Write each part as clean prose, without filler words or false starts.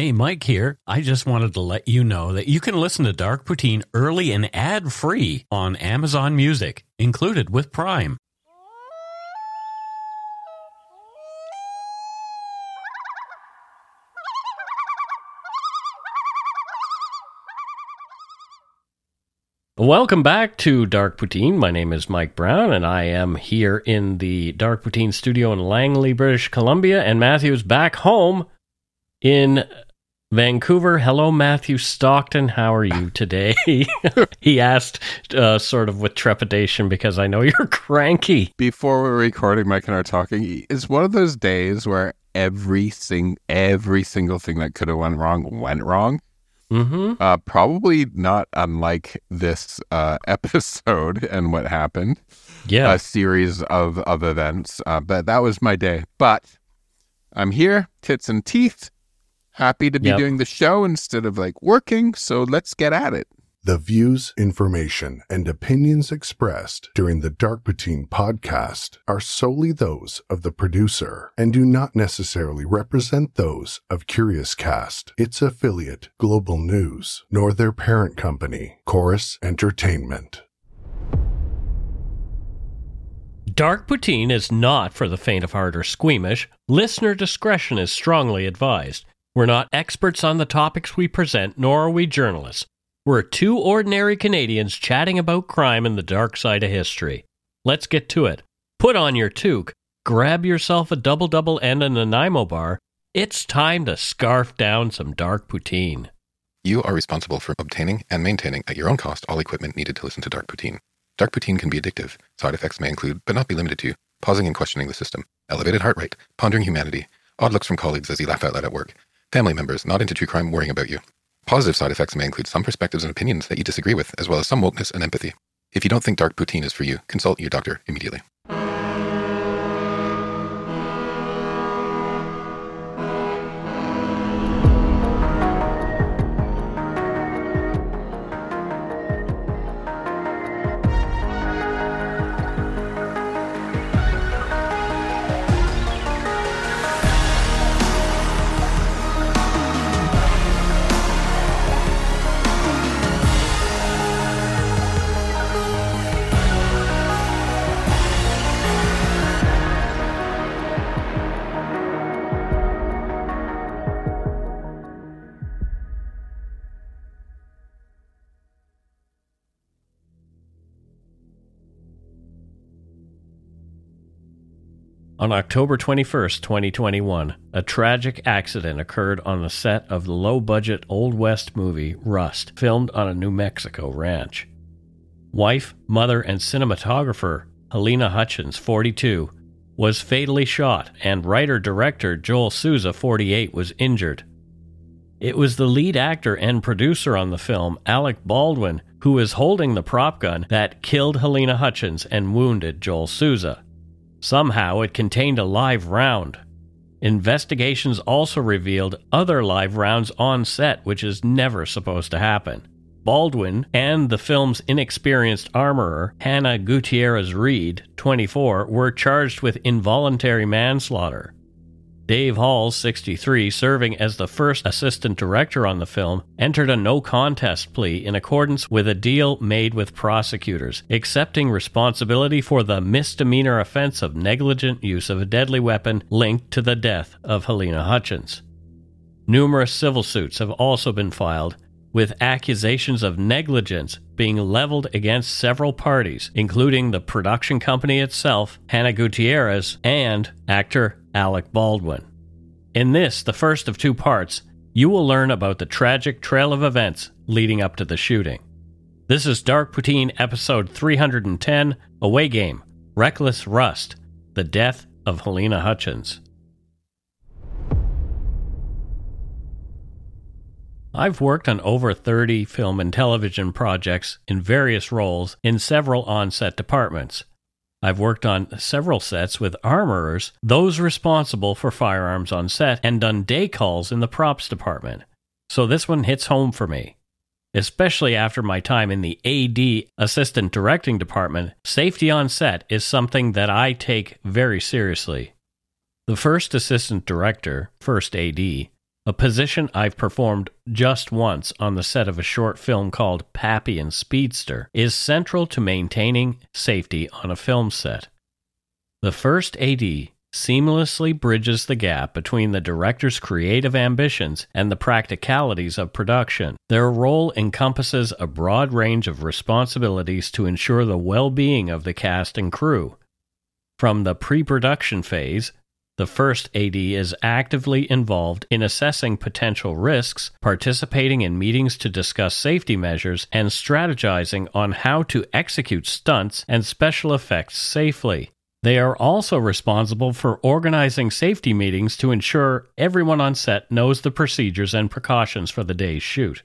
Hey, Mike here. I just wanted to let you know that you can listen to Dark Poutine early and ad-free on Amazon Music, included with Prime. Welcome back to Dark Poutine. My name is Mike Brown, and I am here in the Dark Poutine studio in Langley, British Columbia, and Matthew's back home in Vancouver. Hello, Matthew Stockton. How are you today? He asked sort of with trepidation because I know you're cranky. Before we're recording, Mike and I are talking. It's one of those days where every single thing that could have went wrong. Mm-hmm. Probably not unlike this episode and what happened. Yeah. A series of events. But that was my day. But I'm here, tits and teeth. Happy to be doing the show instead of working. So let's get at it. The views, information, and opinions expressed during the Dark Poutine podcast are solely those of the producer and do not necessarily represent those of Curious Cast, its affiliate, Global News, nor their parent company, Chorus Entertainment. Dark Poutine is not for the faint of heart or squeamish. Listener discretion is strongly advised. We're not experts on the topics we present, nor are we journalists. We're two ordinary Canadians chatting about crime and the dark side of history. Let's get to it. Put on your toque, grab yourself a double-double and a Nanaimo bar. It's time to scarf down some Dark Poutine. You are responsible for obtaining and maintaining at your own cost all equipment needed to listen to Dark Poutine. Dark Poutine can be addictive. Side effects may include, but not be limited to, pausing and questioning the system, elevated heart rate, pondering humanity, odd looks from colleagues as you laugh out loud at work, family members not into true crime worrying about you. Positive side effects may include some perspectives and opinions that you disagree with, as well as some wokeness and empathy. If you don't think Dark Poutine is for you, consult your doctor immediately. On October 21st, 2021, a tragic accident occurred on the set of the low-budget Old West movie Rust, filmed on a New Mexico ranch. Wife, mother, and cinematographer Halyna Hutchins, 42, was fatally shot, and writer-director Joel Souza, 48, was injured. It was the lead actor and producer on the film, Alec Baldwin, who was holding the prop gun that killed Halyna Hutchins and wounded Joel Souza. Somehow it contained a live round. Investigations also revealed other live rounds on set, which is never supposed to happen. Baldwin and the film's inexperienced armorer, Hannah Gutierrez-Reed, 24, were charged with involuntary manslaughter. Dave Halls, 63, serving as the first assistant director on the film, entered a no-contest plea in accordance with a deal made with prosecutors, accepting responsibility for the misdemeanor offense of negligent use of a deadly weapon linked to the death of Halyna Hutchins. Numerous civil suits have also been filed, with accusations of negligence being leveled against several parties, including the production company itself, Hannah Gutierrez, and actor Alec Baldwin. In this, the first of two parts, you will learn about the tragic trail of events leading up to the shooting. This is Dark Poutine episode 310, Away Game, Reckless Rust, The Death of Halyna Hutchins. I've worked on over 30 film and television projects in various roles in several on-set departments. I've worked on several sets with armorers, those responsible for firearms on set, and done day calls in the props department. So this one hits home for me. Especially after my time in the AD, assistant directing department, safety on set is something that I take very seriously. The first assistant director, first AD, a position I've performed just once on the set of a short film called Pappy and Speedster, is central to maintaining safety on a film set. The first AD seamlessly bridges the gap between the director's creative ambitions and the practicalities of production. Their role encompasses a broad range of responsibilities to ensure the well-being of the cast and crew. From the pre-production phase, the first AD is actively involved in assessing potential risks, participating in meetings to discuss safety measures, and strategizing on how to execute stunts and special effects safely. They are also responsible for organizing safety meetings to ensure everyone on set knows the procedures and precautions for the day's shoot.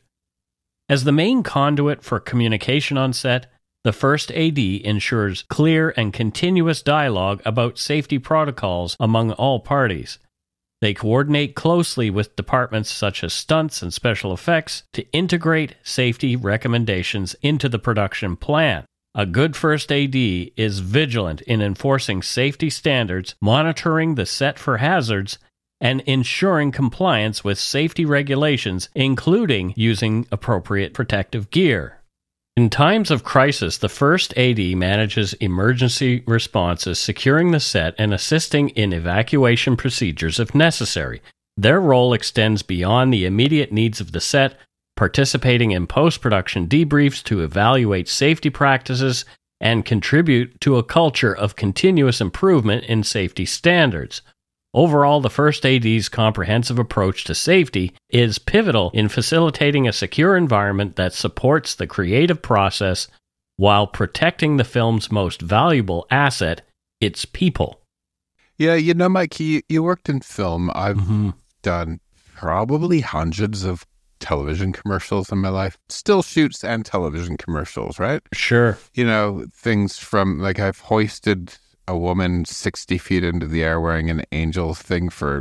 As the main conduit for communication on set, the first AD ensures clear and continuous dialogue about safety protocols among all parties. They coordinate closely with departments such as stunts and special effects to integrate safety recommendations into the production plan. A good first AD is vigilant in enforcing safety standards, monitoring the set for hazards, and ensuring compliance with safety regulations, including using appropriate protective gear. In times of crisis, the first AD manages emergency responses, securing the set and assisting in evacuation procedures if necessary. Their role extends beyond the immediate needs of the set, participating in post-production debriefs to evaluate safety practices and contribute to a culture of continuous improvement in safety standards. Overall, the first AD's comprehensive approach to safety is pivotal in facilitating a secure environment that supports the creative process while protecting the film's most valuable asset, its people. Yeah, Mike, you worked in film. I've done probably hundreds of television commercials in my life. Still shoots and television commercials, right? Sure. Things from, like, I've hoisted a woman 60 feet into the air wearing an angel thing for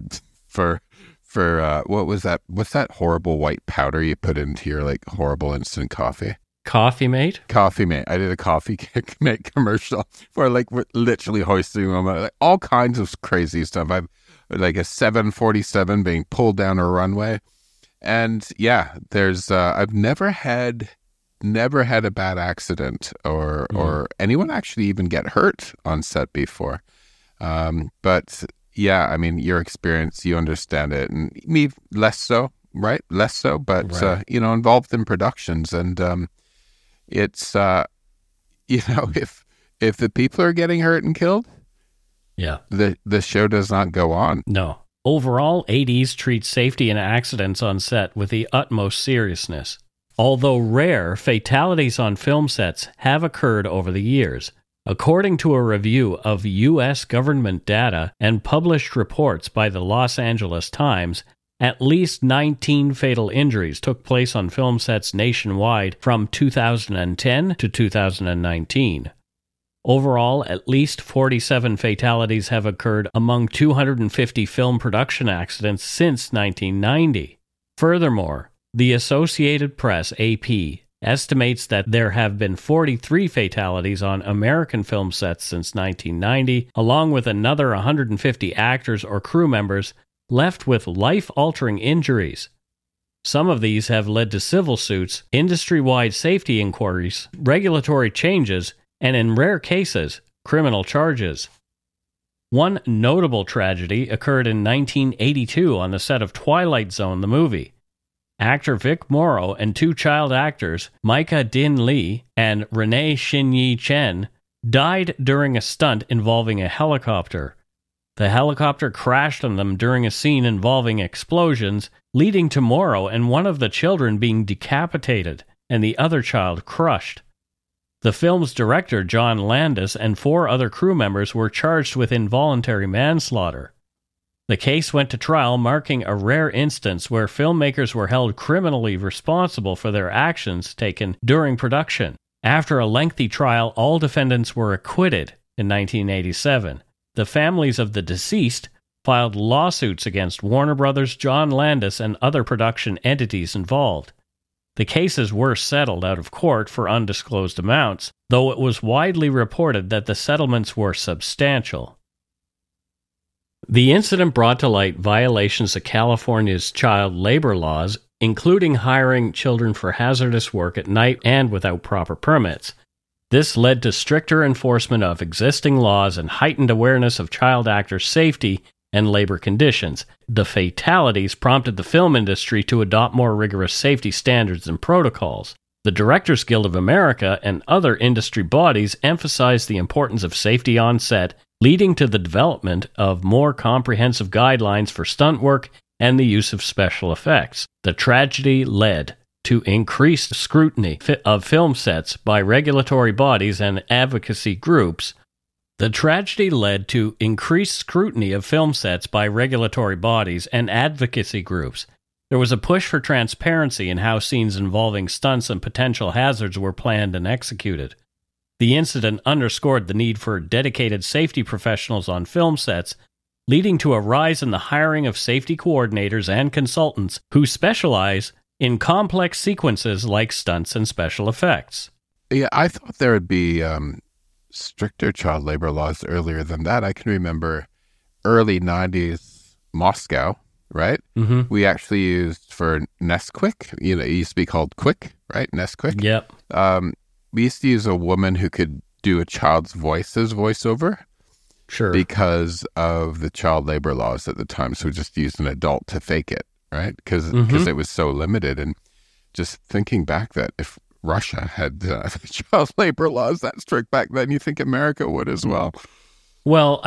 what was that? What's that horrible white powder you put into your, like, horrible instant coffee? Coffee Mate? Coffee Mate. I did a Coffee Mate commercial where, like, we're literally hoisting a woman, like, all kinds of crazy stuff. I've, like, a 747 being pulled down a runway. And yeah, there's I've never had a bad accident or anyone actually even get hurt on set before. But yeah, I mean, your experience, you understand it, and me less so, right? Less so, but right. Involved in productions, and it's if the people are getting hurt and killed, yeah, the show does not go on. No. Overall, ADs treat safety and accidents on set with the utmost seriousness. Although rare, fatalities on film sets have occurred over the years. According to a review of U.S. government data and published reports by the Los Angeles Times, at least 19 fatal injuries took place on film sets nationwide from 2010 to 2019. Overall, at least 47 fatalities have occurred among 250 film production accidents since 1990. Furthermore, the Associated Press, AP, estimates that there have been 43 fatalities on American film sets since 1990, along with another 150 actors or crew members left with life-altering injuries. Some of these have led to civil suits, industry-wide safety inquiries, regulatory changes, and in rare cases, criminal charges. One notable tragedy occurred in 1982 on the set of Twilight Zone, the movie. Actor Vic Morrow and two child actors, Micah Din Lee and Renee Shin-Yi Chen, died during a stunt involving a helicopter. The helicopter crashed on them during a scene involving explosions, leading to Morrow and one of the children being decapitated and the other child crushed. The film's director, John Landis, and 4 other crew members were charged with involuntary manslaughter. The case went to trial, marking a rare instance where filmmakers were held criminally responsible for their actions taken during production. After a lengthy trial, all defendants were acquitted in 1987. The families of the deceased filed lawsuits against Warner Brothers, John Landis, and other production entities involved. The cases were settled out of court for undisclosed amounts, though it was widely reported that the settlements were substantial. The incident brought to light violations of California's child labor laws, including hiring children for hazardous work at night and without proper permits. This led to stricter enforcement of existing laws and heightened awareness of child actors' safety and labor conditions. The fatalities prompted the film industry to adopt more rigorous safety standards and protocols. The Directors Guild of America and other industry bodies emphasized the importance of safety on set, leading to the development of more comprehensive guidelines for stunt work and the use of special effects. The tragedy led to increased scrutiny of film sets by regulatory bodies and advocacy groups. The tragedy led to increased scrutiny of film sets by regulatory bodies and advocacy groups. There was a push for transparency in how scenes involving stunts and potential hazards were planned and executed. The incident underscored the need for dedicated safety professionals on film sets, leading to a rise in the hiring of safety coordinators and consultants who specialize in complex sequences like stunts and special effects. Yeah, I thought there would be stricter child labor laws earlier than that. I can remember early 90s Moscow, right? Mm-hmm. We actually used for Nesquik, it used to be called Quick, right? Nesquik. Yep. We used to use a woman who could do a child's voice as voiceover. Sure. Because of the child labor laws at the time. So we just used an adult to fake it, right? Because it was so limited. And just thinking back that if Russia had child labor laws that strict back then, you think America would as well. Well,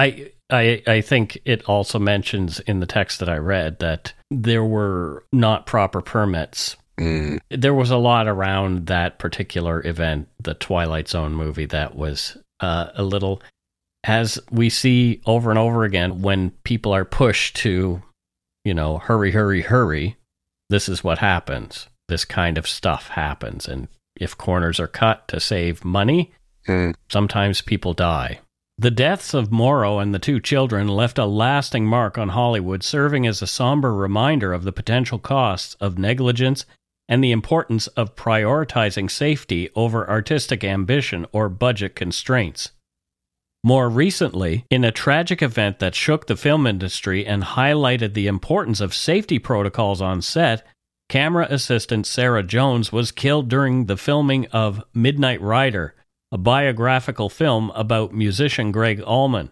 I think it also mentions in the text that I read that there were not proper permits. There was a lot around that particular event, the Twilight Zone movie, that was a little, as we see over and over again, when people are pushed to, hurry, hurry, hurry, this is what happens. This kind of stuff happens. And if corners are cut to save money, sometimes people die. The deaths of Morrow and the two children left a lasting mark on Hollywood, serving as a somber reminder of the potential costs of negligence and the importance of prioritizing safety over artistic ambition or budget constraints. More recently, in a tragic event that shook the film industry and highlighted the importance of safety protocols on set, camera assistant Sarah Jones was killed during the filming of Midnight Rider, a biographical film about musician Gregg Allman.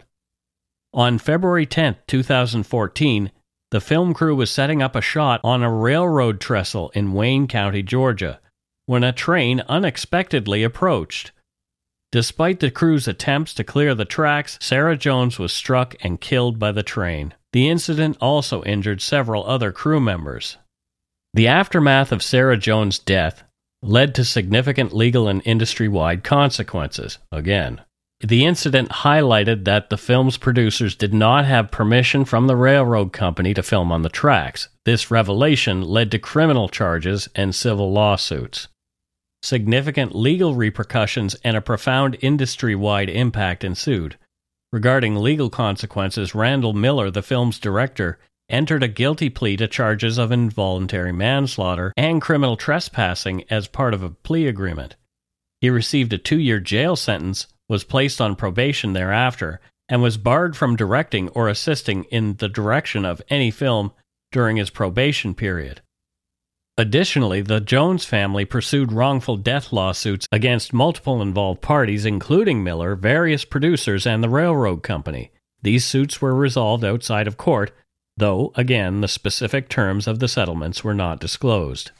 On February 10, 2014, the film crew was setting up a shot on a railroad trestle in Wayne County, Georgia, when a train unexpectedly approached. Despite the crew's attempts to clear the tracks, Sarah Jones was struck and killed by the train. The incident also injured several other crew members. The aftermath of Sarah Jones' death led to significant legal and industry-wide consequences. Again, the incident highlighted that the film's producers did not have permission from the railroad company to film on the tracks. This revelation led to criminal charges and civil lawsuits. Significant legal repercussions and a profound industry-wide impact ensued. Regarding legal consequences, Randall Miller, the film's director, entered a guilty plea to charges of involuntary manslaughter and criminal trespassing as part of a plea agreement. He received a 2-year jail sentence, was placed on probation thereafter, and was barred from directing or assisting in the direction of any film during his probation period. Additionally, the Jones family pursued wrongful death lawsuits against multiple involved parties, including Miller, various producers, and the railroad company. These suits were resolved outside of court, though, again, the specific terms of the settlements were not disclosed.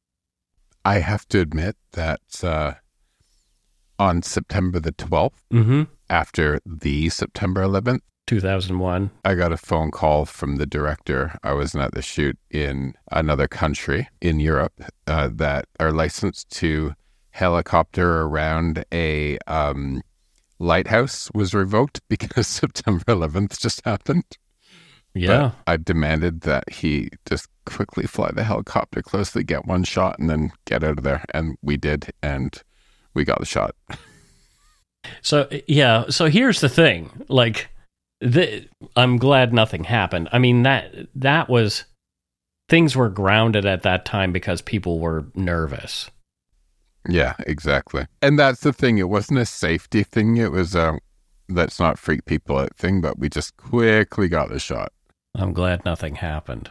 I have to admit that on September the 12th, after the September 11th, 2001, I got a phone call from the director. I wasn't at the shoot in another country in Europe that are licensed to helicopter around a lighthouse was revoked because September 11th just happened. Yeah. But I demanded that he just quickly fly the helicopter closely, get one shot, and then get out of there. And we did, and we got the shot. So, yeah. So here's the thing. I'm glad nothing happened. I mean, that was... Things were grounded at that time because people were nervous. Yeah, exactly. And that's the thing. It wasn't a safety thing. It was let's not freak people out thing, but we just quickly got the shot. I'm glad nothing happened.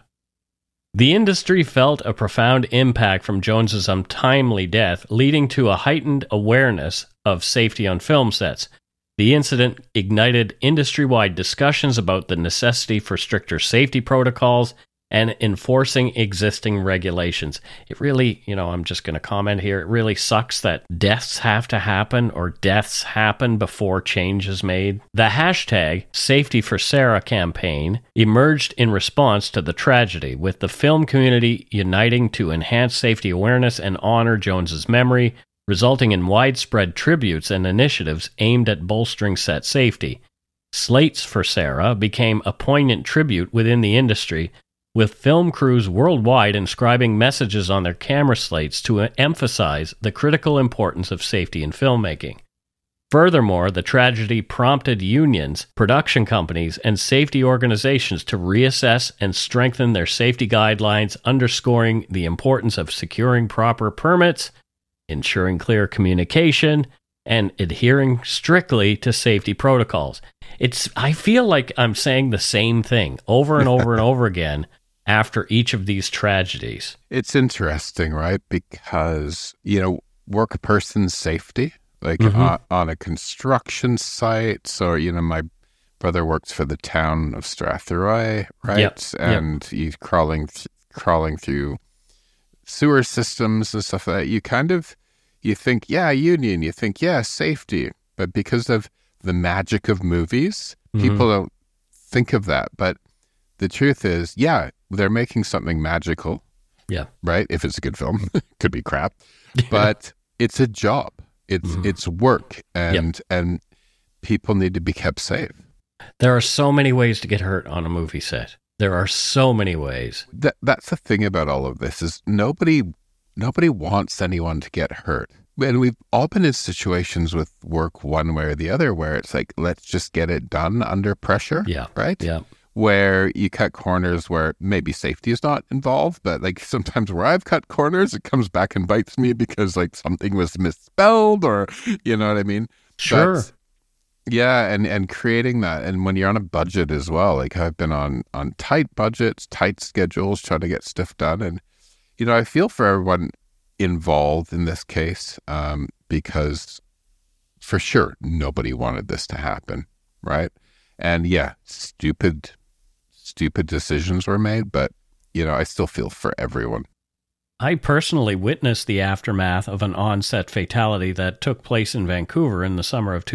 The industry felt a profound impact from Jones's untimely death, leading to a heightened awareness of safety on film sets. The incident ignited industry-wide discussions about the necessity for stricter safety protocols and enforcing existing regulations. It really, I'm just going to comment here, it really sucks that deaths have to happen or deaths happen before change is made. The hashtag Safety for Sarah campaign emerged in response to the tragedy, with the film community uniting to enhance safety awareness and honor Jones's memory, resulting in widespread tributes and initiatives aimed at bolstering set safety. Slates for Sarah became a poignant tribute within the industry, with film crews worldwide inscribing messages on their camera slates to emphasize the critical importance of safety in filmmaking. Furthermore, the tragedy prompted unions, production companies, and safety organizations to reassess and strengthen their safety guidelines, underscoring the importance of securing proper permits, ensuring clear communication, and adhering strictly to safety protocols. I feel like I'm saying the same thing over and over and over again after each of these tragedies. It's interesting, right? Because, work person's safety, like on a construction site. So, my brother works for the town of Strathroy, right? Yep. And he's crawling through sewer systems and stuff like that. You think, yeah, union, you think, yeah, safety. But because of the magic of movies, people don't think of that. But the truth is, yeah, they're making something magical. Yeah. Right? If it's a good film. Could be crap. But it's a job. It's work. And people need to be kept safe. There are so many ways to get hurt on a movie set. There are so many ways. That's the thing about all of this is nobody wants anyone to get hurt. And we've all been in situations with work one way or the other where it's like, let's just get it done under pressure. Yeah. Right? Yeah. Where you cut corners where maybe safety is not involved, but like sometimes where I've cut corners, it comes back and bites me because like something was misspelled or, you know what I mean? Sure. But, yeah, and creating that. And when you're on a budget as well, like I've been on tight budgets, tight schedules, trying to get stuff done. And, I feel for everyone involved in this case because for sure, nobody wanted this to happen, right? And yeah, stupid decisions were made, but, I still feel for everyone. I personally witnessed the aftermath of an on-set fatality that took place in Vancouver in the summer of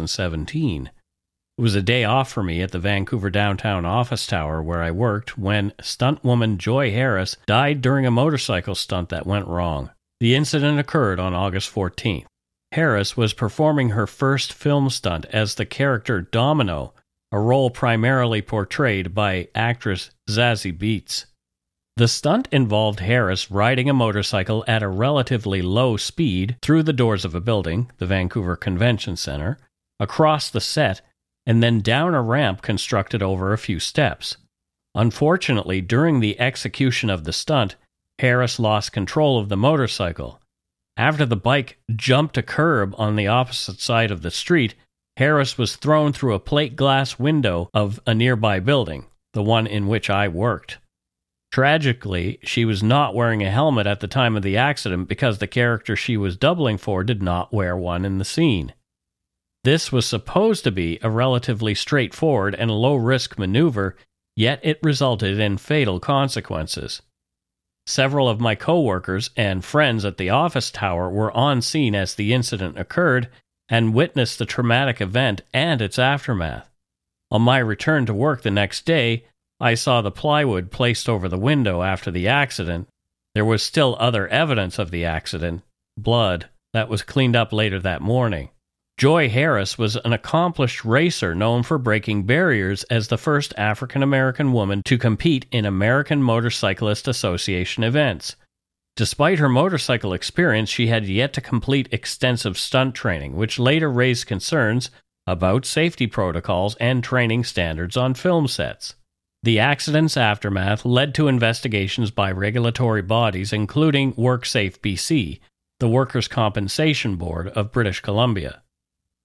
2017. It was a day off for me at the Vancouver downtown office tower where I worked when stuntwoman Joy Harris died during a motorcycle stunt that went wrong. The incident occurred on August 14th. Harris was performing her first film stunt as the character Domino, a role primarily portrayed by actress Zazie Beetz. The stunt involved Harris riding a motorcycle at a relatively low speed through the doors of a building, the Vancouver Convention Center, across the set, and then down a ramp constructed over a few steps. Unfortunately, during the execution of the stunt, Harris lost control of the motorcycle. After the bike jumped a curb on the opposite side of the street, Harris was thrown through a plate glass window of a nearby building, the one in which I worked. Tragically, she was not wearing a helmet at the time of the accident because the character she was doubling for did not wear one in the scene. This was supposed to be a relatively straightforward and low-risk maneuver, yet it resulted in fatal consequences. Several of my coworkers and friends at the office tower were on scene as the incident occurred and witnessed the traumatic event and its aftermath. On my return to work the next day, I saw the plywood placed over the window after the accident. There was still other evidence of the accident, blood, that was cleaned up later that morning. Joy Harris was an accomplished racer known for breaking barriers as the first African-American woman to compete in American Motorcyclist Association events. Despite her motorcycle experience, she had yet to complete extensive stunt training, which later raised concerns about safety protocols and training standards on film sets. The accident's aftermath led to investigations by regulatory bodies including WorkSafe BC, the Workers' Compensation Board of British Columbia.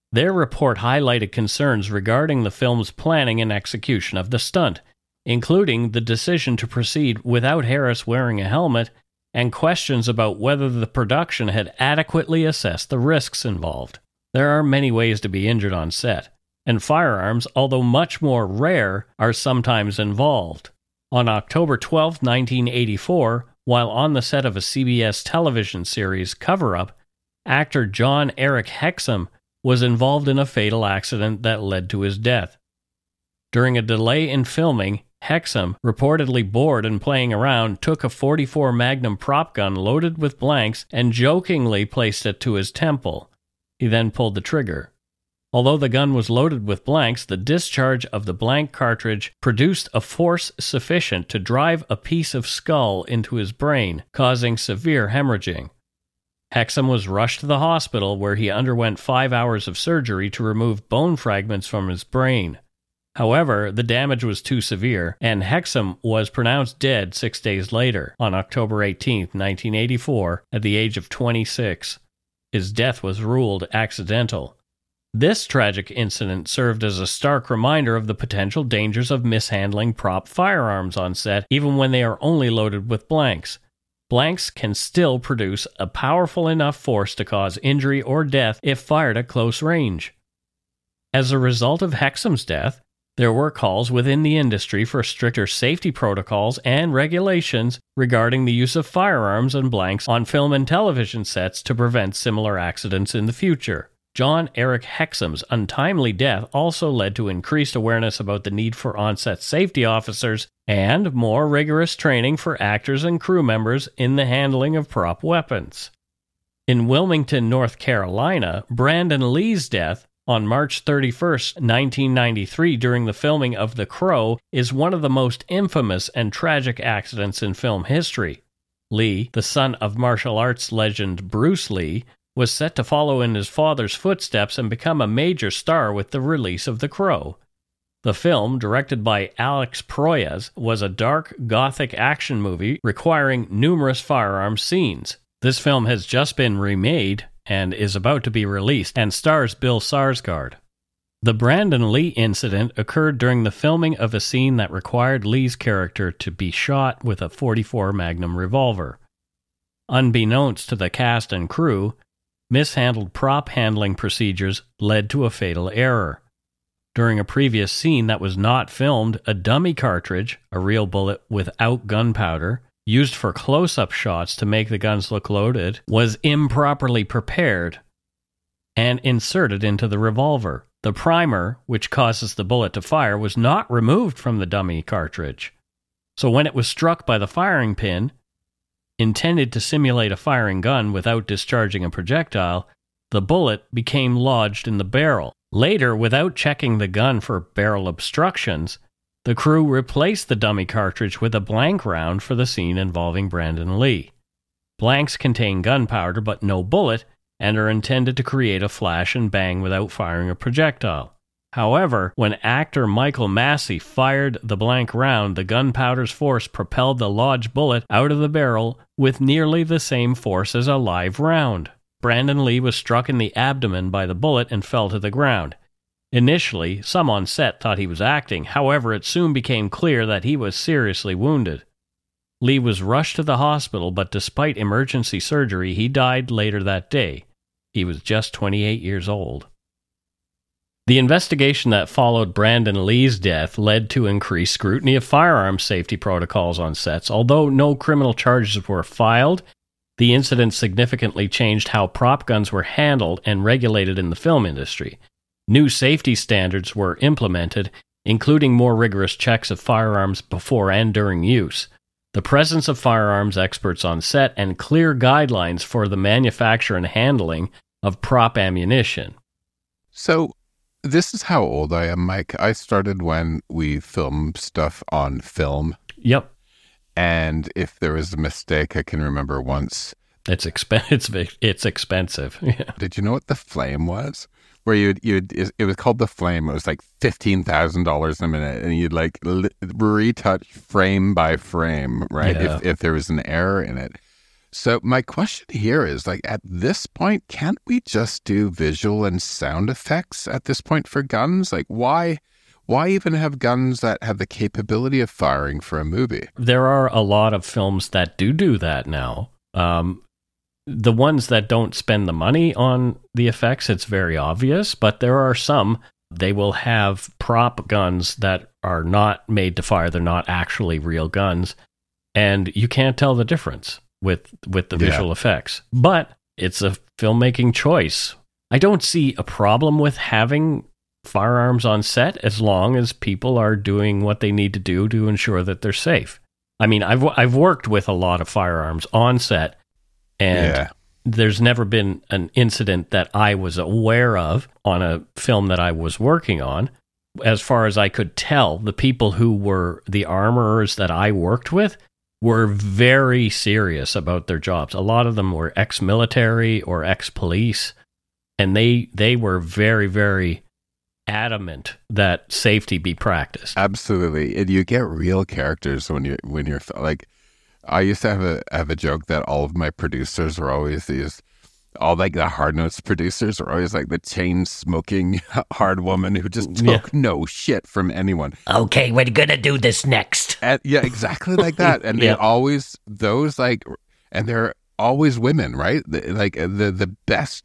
Their report highlighted concerns regarding the film's planning and execution of the stunt, including the decision to proceed without Harris wearing a helmet and questions about whether the production had adequately assessed the risks involved. There are many ways to be injured on set, and firearms, although much more rare, are sometimes involved. On October 12, 1984, while on the set of a CBS television series Cover Up, actor John Eric Hexum was involved in a fatal accident that led to his death. During a delay in filming, Hexum, reportedly bored and playing around, took a .44 Magnum prop gun loaded with blanks and jokingly placed it to his temple. He then pulled the trigger. Although the gun was loaded with blanks, the discharge of the blank cartridge produced a force sufficient to drive a piece of skull into his brain, causing severe hemorrhaging. Hexum was rushed to the hospital where he underwent 5 hours of surgery to remove bone fragments from his brain. However, the damage was too severe, and Hexum was pronounced dead 6 days later, on October 18, 1984, at the age of 26. His death was ruled accidental. This tragic incident served as a stark reminder of the potential dangers of mishandling prop firearms on set, even when they are only loaded with blanks. Blanks can still produce a powerful enough force to cause injury or death if fired at close range. As a result of Hexum's death, there were calls within the industry for stricter safety protocols and regulations regarding the use of firearms and blanks on film and television sets to prevent similar accidents in the future. John Eric Hexum's untimely death also led to increased awareness about the need for on-set safety officers and more rigorous training for actors and crew members in the handling of prop weapons. In Wilmington, North Carolina, Brandon Lee's death on March 31, 1993, during the filming of The Crow, is one of the most infamous and tragic accidents in film history. Lee, the son of martial arts legend Bruce Lee, was set to follow in his father's footsteps and become a major star with the release of The Crow. The film, directed by Alex Proyas, was a dark, gothic action movie requiring numerous firearm scenes. This film has just been remade and is about to be released, and stars Bill Skarsgård. The Brandon Lee incident occurred during the filming of a scene that required Lee's character to be shot with a .44 Magnum revolver. Unbeknownst to the cast and crew, mishandled prop handling procedures led to a fatal error. During a previous scene that was not filmed, a dummy cartridge, a real bullet without gunpowder, used for close-up shots to make the guns look loaded, was improperly prepared and inserted into the revolver. The primer, which causes the bullet to fire, was not removed from the dummy cartridge. So when it was struck by the firing pin, intended to simulate a firing gun without discharging a projectile, the bullet became lodged in the barrel. Later, without checking the gun for barrel obstructions, the crew replaced the dummy cartridge with a blank round for the scene involving Brandon Lee. Blanks contain gunpowder but no bullet and are intended to create a flash and bang without firing a projectile. However, when actor Michael Massey fired the blank round, the gunpowder's force propelled the lodged bullet out of the barrel with nearly the same force as a live round. Brandon Lee was struck in the abdomen by the bullet and fell to the ground. Initially, some on set thought he was acting. However, it soon became clear that he was seriously wounded. Lee was rushed to the hospital, but despite emergency surgery, he died later that day. He was just 28 years old. The investigation that followed Brandon Lee's death led to increased scrutiny of firearm safety protocols on sets. Although no criminal charges were filed, the incident significantly changed how prop guns were handled and regulated in the film industry. New safety standards were implemented, including more rigorous checks of firearms before and during use, the presence of firearms experts on set, and clear guidelines for the manufacture and handling of prop ammunition. So, this is how old I am, Mike. I started when we filmed stuff on film. Yep. And if there was a mistake, I can remember once. It's expensive. Yeah. Did you know what the flame was? Where it was called the flame. It was like $15,000 a minute, and you'd like retouch frame by frame, right? Yeah. If there was an error in it. So my question here is, like, at this point, can't we just do visual and sound effects at this point for guns? Like, why even have guns that have the capability of firing for a movie? There are a lot of films that do that now. The ones that don't spend the money on the effects, it's very obvious, but there are some, they will have prop guns that are not made to fire. They're not actually real guns, and you can't tell the difference with the visual effects. But it's a filmmaking choice. I don't see a problem with having firearms on set as long as people are doing what they need to do to ensure that they're safe. I mean, I've worked with a lot of firearms on set, and there's never been an incident that I was aware of on a film that I was working on. As far as I could tell, the people who were the armorers that I worked with were very serious about their jobs. A lot of them were ex-military or ex-police, and they were very, very adamant that safety be practiced. Absolutely. And you get real characters when you're like, I used to have a joke that all of my producers were always all like the Hard Notes producers are always like the chain smoking hard woman who just took no shit from anyone. Okay, we're gonna do this next. And, yeah, exactly like that. And they always, those like, and they're always women, right? The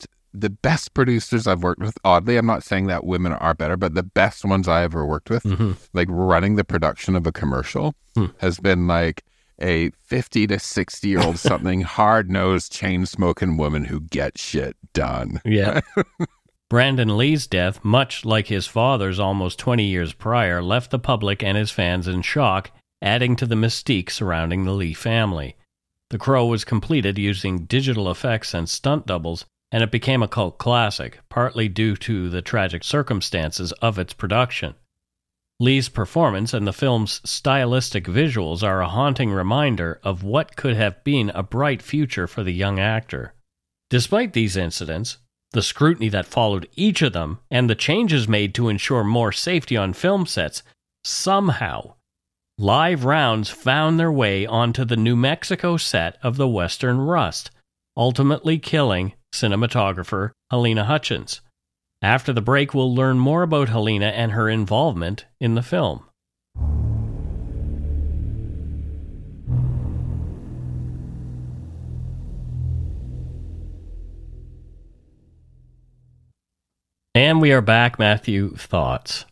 best producers I've worked with, oddly, I'm not saying that women are better, but the best ones I ever worked with, like running the production of a commercial has been like a 50 to 60-year-old something hard-nosed, chain-smoking woman who gets shit done. Yeah. Brandon Lee's death, much like his father's almost 20 years prior, left the public and his fans in shock, adding to the mystique surrounding the Lee family. The Crow was completed using digital effects and stunt doubles, and it became a cult classic, partly due to the tragic circumstances of its production. Lee's performance and the film's stylistic visuals are a haunting reminder of what could have been a bright future for the young actor. Despite these incidents, the scrutiny that followed each of them, and the changes made to ensure more safety on film sets, somehow, live rounds found their way onto the New Mexico set of the Western Rust, ultimately killing cinematographer Halyna Hutchins. After the break, we'll learn more about Halyna and her involvement in the film. And we are back. Matthew, thoughts?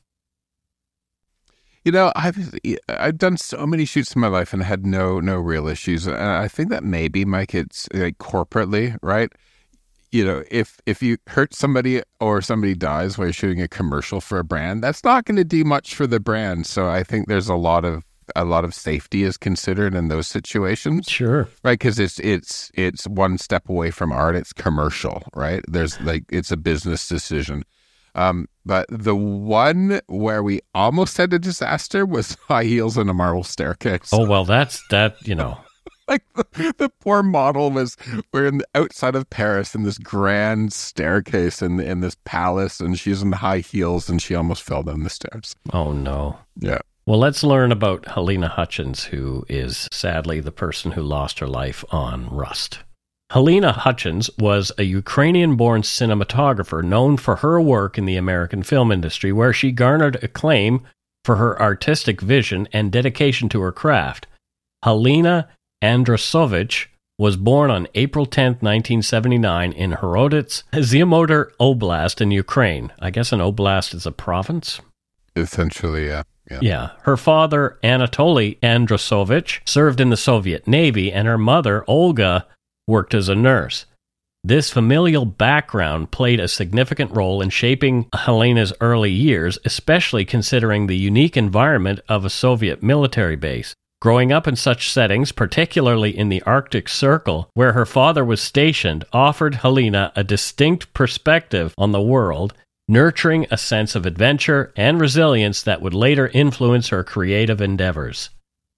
You know, I've done so many shoots in my life and had no real issues. And I think that maybe, Mike, it's like corporately, right? You know, if you hurt somebody or somebody dies while you're shooting a commercial for a brand, that's not going to do much for the brand. So I think there's a lot of safety is considered in those situations. Sure. Right, because it's one step away from art. It's commercial, right? There's like, it's a business decision. But the one where we almost had a disaster was high heels and a marble staircase. Oh, well, you know. Like the poor model we're in the outside of Paris in this grand staircase in this palace, and she's in high heels and she almost fell down the stairs. Oh, no. Yeah. Well, let's learn about Halyna Hutchins, who is sadly the person who lost her life on Rust. Halyna Hutchins was a Ukrainian-born cinematographer known for her work in the American film industry, where she garnered acclaim for her artistic vision and dedication to her craft. Halyna Andrasovich was born on April 10, 1979 in Horodets, Zhytomyr Oblast in Ukraine. I guess an oblast is a province? Essentially, yeah. Yeah. Her father, Anatoly Andrasovich, served in the Soviet Navy, and her mother, Olga, worked as a nurse. This familial background played a significant role in shaping Halyna's early years, especially considering the unique environment of a Soviet military base. Growing up in such settings, particularly in the Arctic Circle, where her father was stationed, offered Halyna a distinct perspective on the world, nurturing a sense of adventure and resilience that would later influence her creative endeavors.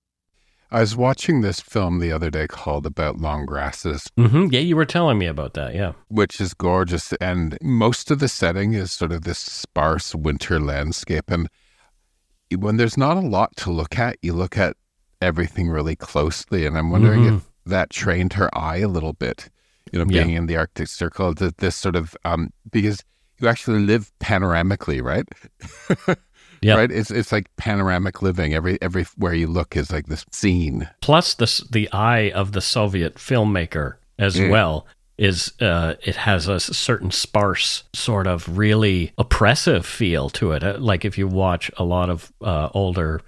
I was watching this film the other day called About Long Grasses. Yeah, you were telling me about that, yeah. Which is gorgeous, and most of the setting is sort of this sparse winter landscape, and when there's not a lot to look at, you look at everything really closely, and I'm wondering that trained her eye a little bit, being in the Arctic Circle, this sort of, because you actually live panoramically, right? Yeah. Right? It's like panoramic living. Everywhere you look is like this scene. Plus the eye of the Soviet filmmaker as well is it has a certain sparse, sort of really oppressive feel to it. Like if you watch a lot of older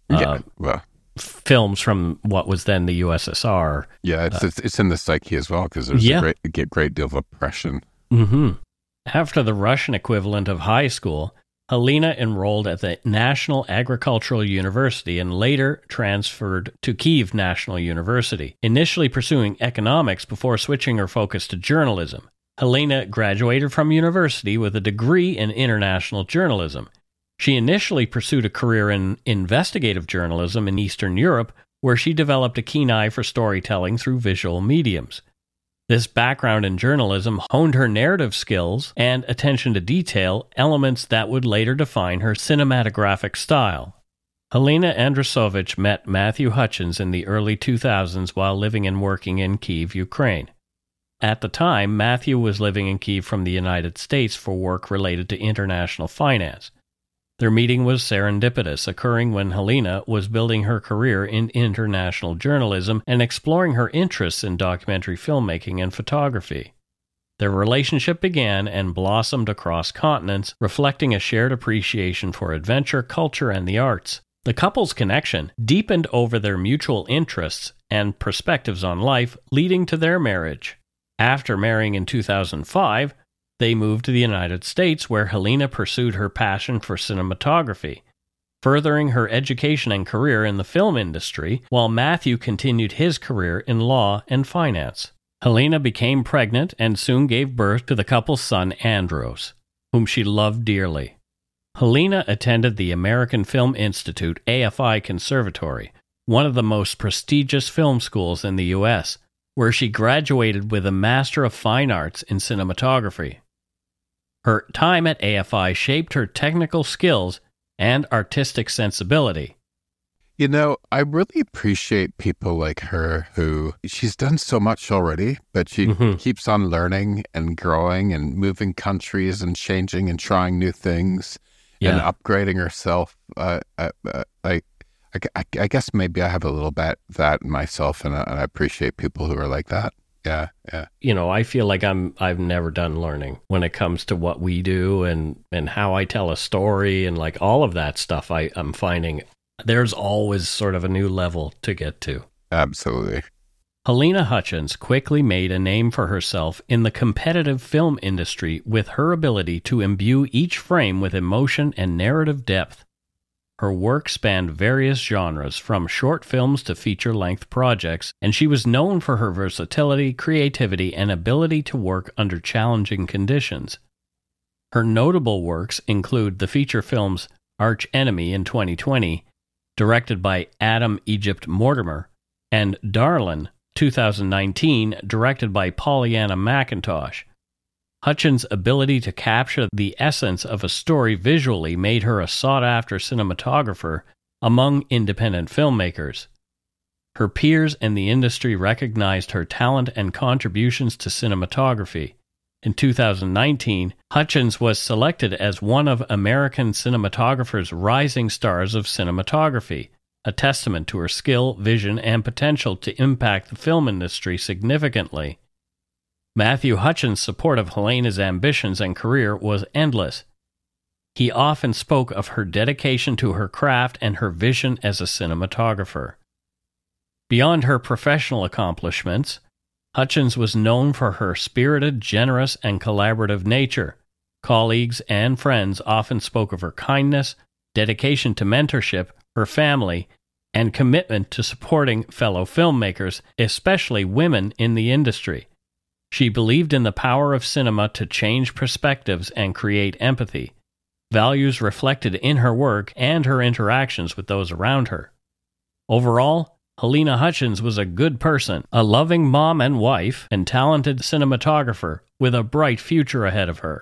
films from what was then the USSR. Yeah, it's in the psyche as well, because there's a great deal of oppression. Mm-hmm. After the Russian equivalent of high school, Helena enrolled at the National Agricultural University and later transferred to Kyiv National University, initially pursuing economics before switching her focus to journalism. Helena graduated from university with a degree in international journalism. She initially pursued a career in investigative journalism in Eastern Europe, where she developed a keen eye for storytelling through visual mediums. This background in journalism honed her narrative skills and attention to detail, elements that would later define her cinematographic style. Helena Andrasovich met Matthew Hutchins in the early 2000s while living and working in Kyiv, Ukraine. At the time, Matthew was living in Kyiv from the United States for work related to international finance. Their meeting was serendipitous, occurring when Helena was building her career in international journalism and exploring her interests in documentary filmmaking and photography. Their relationship began and blossomed across continents, reflecting a shared appreciation for adventure, culture, and the arts. The couple's connection deepened over their mutual interests and perspectives on life, leading to their marriage. After marrying in 2005, they moved to the United States, where Helena pursued her passion for cinematography, furthering her education and career in the film industry, while Matthew continued his career in law and finance. Helena became pregnant and soon gave birth to the couple's son, Andros, whom she loved dearly. Helena attended the American Film Institute AFI Conservatory, one of the most prestigious film schools in the U.S., where she graduated with a Master of Fine Arts in Cinematography. Her time at AFI shaped her technical skills and artistic sensibility. I really appreciate people like her who, she's done so much already, but she keeps on learning and growing and moving countries and changing and trying new things and upgrading herself. I guess maybe I have a little bit that myself, and I appreciate people who are like that. Yeah. I feel like I've never done learning when it comes to what we do and how I tell a story and like all of that stuff. I'm finding there's always sort of a new level to get to. Absolutely. Helena Hutchins quickly made a name for herself in the competitive film industry with her ability to imbue each frame with emotion and narrative depth. Her work spanned various genres, from short films to feature-length projects, and she was known for her versatility, creativity, and ability to work under challenging conditions. Her notable works include the feature films Arch Enemy in 2020, directed by Adam Egypt Mortimer, and Darlin, 2019, directed by Pollyanna McIntosh. Hutchins' ability to capture the essence of a story visually made her a sought-after cinematographer among independent filmmakers. Her peers in the industry recognized her talent and contributions to cinematography. In 2019, Hutchins was selected as one of American cinematographers' rising stars of cinematography, a testament to her skill, vision, and potential to impact the film industry significantly. Matthew Hutchins' support of Helena's ambitions and career was endless. He often spoke of her dedication to her craft and her vision as a cinematographer. Beyond her professional accomplishments, Hutchins was known for her spirited, generous, and collaborative nature. Colleagues and friends often spoke of her kindness, dedication to mentorship, her family, and commitment to supporting fellow filmmakers, especially women in the industry. She believed in the power of cinema to change perspectives and create empathy, values reflected in her work and her interactions with those around her. Overall, Helena Hutchins was a good person, a loving mom and wife, and talented cinematographer with a bright future ahead of her.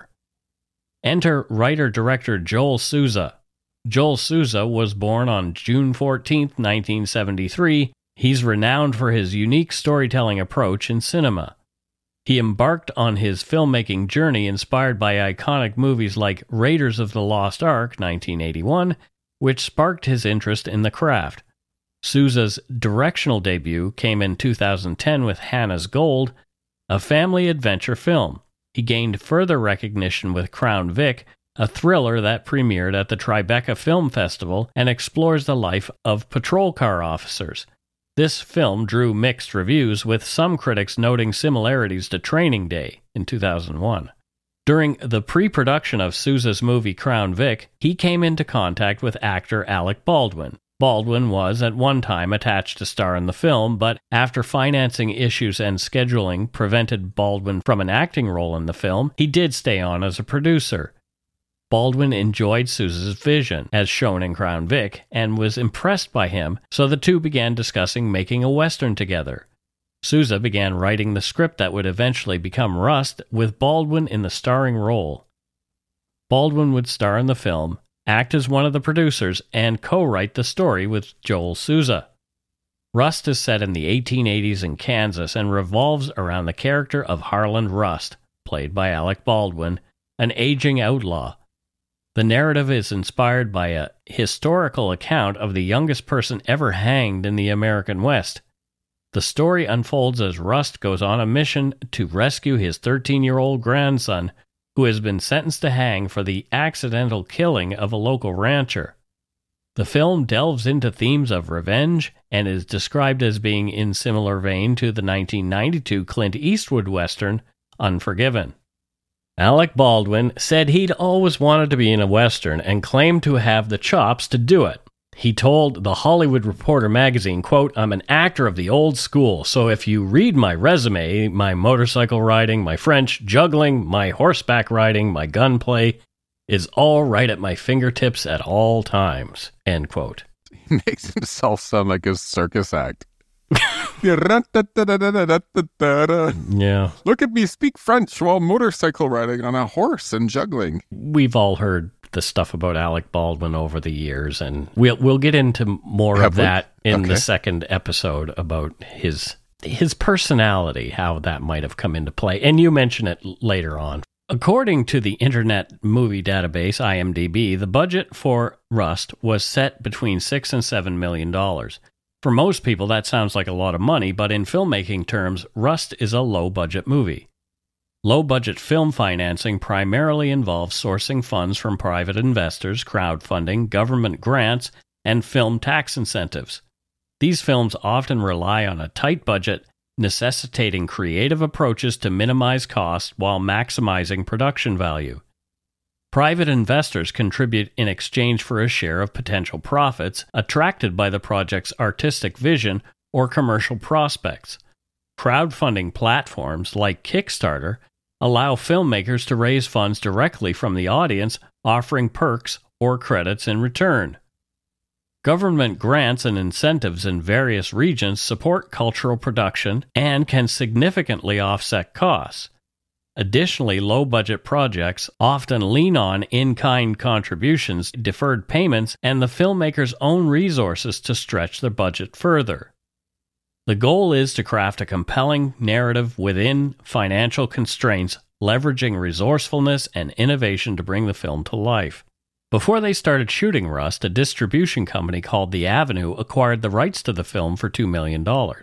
Enter writer-director Joel Souza. Joel Souza was born on June 14, 1973, He's renowned for his unique storytelling approach in cinema. He embarked on his filmmaking journey inspired by iconic movies like Raiders of the Lost Ark, 1981, which sparked his interest in the craft. Souza's directional debut came in 2010 with Hannah's Gold, a family adventure film. He gained further recognition with Crown Vic, a thriller that premiered at the Tribeca Film Festival and explores the life of patrol car officers. This film drew mixed reviews, with some critics noting similarities to Training Day in 2001. During the pre-production of Souza's movie Crown Vic, he came into contact with actor Alec Baldwin. Baldwin was at one time attached to star in the film, but after financing issues and scheduling prevented Baldwin from an acting role in the film, he did stay on as a producer. Baldwin enjoyed Souza's vision, as shown in Crown Vic, and was impressed by him, so the two began discussing making a Western together. Souza began writing the script that would eventually become Rust, with Baldwin in the starring role. Baldwin would star in the film, act as one of the producers, and co-write the story with Joel Souza. Rust is set in the 1880s in Kansas and revolves around the character of Harland Rust, played by Alec Baldwin, an aging outlaw. The narrative is inspired by a historical account of the youngest person ever hanged in the American West. The story unfolds as Rust goes on a mission to rescue his 13-year-old grandson, who has been sentenced to hang for the accidental killing of a local rancher. The film delves into themes of revenge and is described as being in similar vein to the 1992 Clint Eastwood Western, Unforgiven. Alec Baldwin said he'd always wanted to be in a Western and claimed to have the chops to do it. He told The Hollywood Reporter magazine, quote, "I'm an actor of the old school, so if you read my resume, my motorcycle riding, my French juggling, my horseback riding, my gunplay is all right at my fingertips at all times," end quote. He makes himself sound like a circus act. Yeah. Look at me speak French while motorcycle riding on a horse and juggling. We've all heard the stuff about Alec Baldwin over the years, and we'll get into more of that in the second episode about his personality, how that might have come into play. And you mention it later on. According to the Internet Movie Database, IMDb, the budget for Rust was set between $6 and $7 million. For most people, that sounds like a lot of money, but in filmmaking terms, Rust is a low-budget movie. Low-budget film financing primarily involves sourcing funds from private investors, crowdfunding, government grants, and film tax incentives. These films often rely on a tight budget, necessitating creative approaches to minimize costs while maximizing production value. Private investors contribute in exchange for a share of potential profits attracted by the project's artistic vision or commercial prospects. Crowdfunding platforms like Kickstarter allow filmmakers to raise funds directly from the audience, offering perks or credits in return. Government grants and incentives in various regions support cultural production and can significantly offset costs. Additionally, low-budget projects often lean on in-kind contributions, deferred payments, and the filmmaker's own resources to stretch their budget further. The goal is to craft a compelling narrative within financial constraints, leveraging resourcefulness and innovation to bring the film to life. Before they started shooting Rust, a distribution company called The Avenue acquired the rights to the film for $2 million.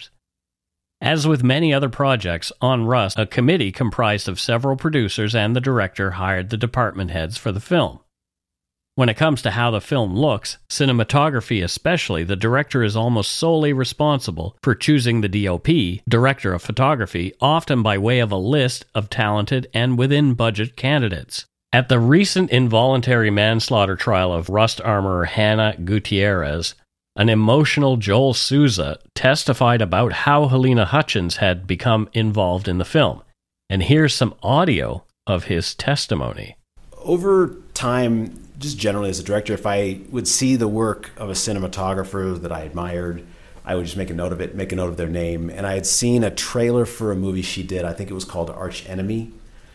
As with many other projects, on Rust, a committee comprised of several producers and the director hired the department heads for the film. When it comes to how the film looks, cinematography especially, the director is almost solely responsible for choosing the DOP, director of photography, often by way of a list of talented and within-budget candidates. At the recent involuntary manslaughter trial of Rust armorer Hannah Gutierrez, an emotional Joel Souza testified about how Helena Hutchins had become involved in the film. And here's some audio of his testimony. Over time, just generally as a director, if I would see the work of a cinematographer that I admired, I would just make a note of it, make a note of their name. And I had seen a trailer for a movie she did. I think it was called Arch Enemy.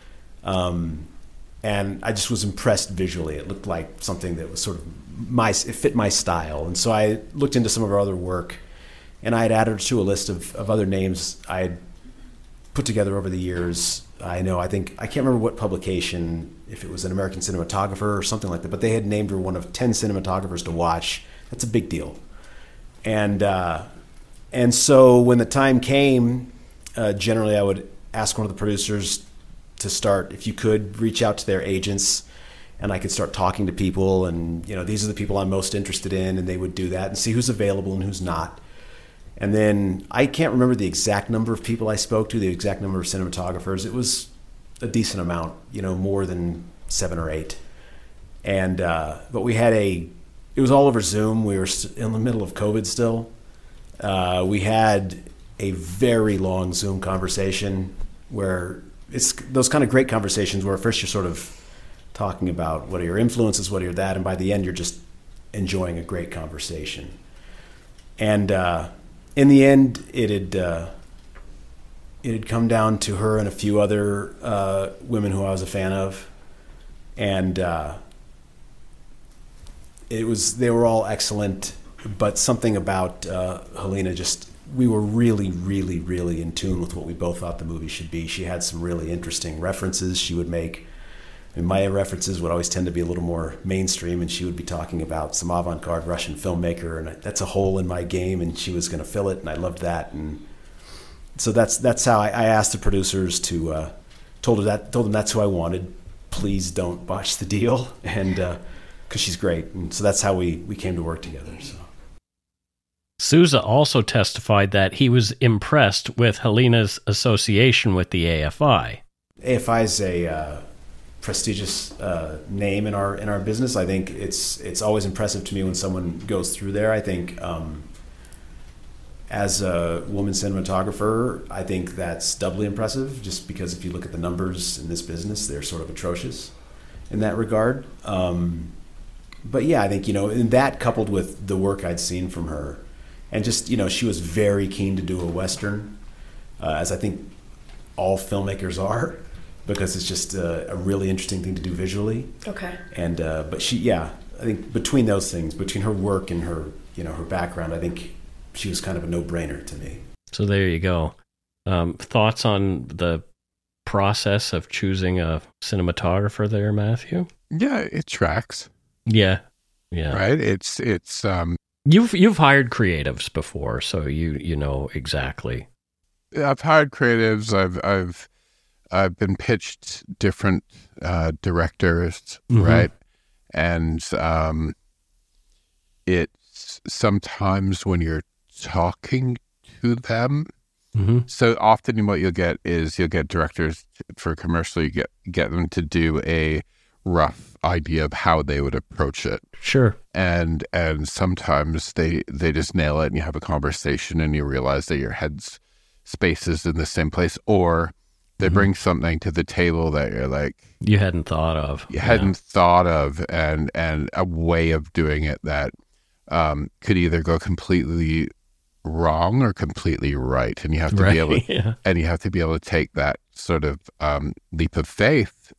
And I just was impressed visually. It looked like something that was sort of it fit my style. And so I looked into some of her other work And I had added her to a list of other names I had put together over the years. I can't remember what publication, if it was an American Cinematographer or something like that, but they had named her one of 10 cinematographers to watch. That's a big deal. And so when the time came, generally I would ask one of the producers to start, if you could, reach out to their agents, and I could start talking to people, and these are the people I'm most interested in, and they would do that and see who's available and who's not. And then I can't remember the exact number of people I spoke to, the exact number of cinematographers. It was a decent amount, more than 7 or 8. And but we had it was all over Zoom. We were in the middle of COVID still. We had a very long Zoom conversation where it's those kind of great conversations where first you're sort of talking about what are your influences, what are your that, and by the end you're just enjoying a great conversation. And in the end, it had come down to her and a few other women who I was a fan of, and they were all excellent. But something about Helena, we were really, really, really in tune with what we both thought the movie should be. She had some really interesting references she would make. And my references would always tend to be a little more mainstream, and she would be talking about some avant-garde Russian filmmaker, and that's a hole in my game, and she was going to fill it, and I loved that. And so that's how I asked the producers to told them that's who I wanted. Please don't botch the deal, and because she's great, and so that's how we came to work together. So. Souza also testified that he was impressed with Helena's association with the AFI. AFI is a prestigious name in our business. I think it's always impressive to me when someone goes through there. I think as a woman cinematographer, I think that's doubly impressive, just because if you look at the numbers in this business, they're sort of atrocious in that regard. But yeah, I think, and that coupled with the work I'd seen from her, and just, she was very keen to do a Western, as I think all filmmakers are, because it's just a really interesting thing to do visually. Okay. And but I think between those things, between her work and her her background, I think she was kind of a no-brainer to me. So there you go. Thoughts on the process of choosing a cinematographer there, Matthew? Yeah, it tracks. Yeah. Right. It's You've hired creatives before, so you know exactly. I've hired creatives. I've been pitched different directors, right? And it's sometimes when you're talking to them. So often what you'll get is directors for commercial. You get them to do a rough idea of how they would approach it. Sure. And sometimes they just nail it, and you have a conversation, and you realize that your head's space is in the same place, or they bring something to the table that you're like you hadn't thought of. And a way of doing it that could either go completely wrong or completely right, and you have to be able and you have to be able to take that sort of leap of faith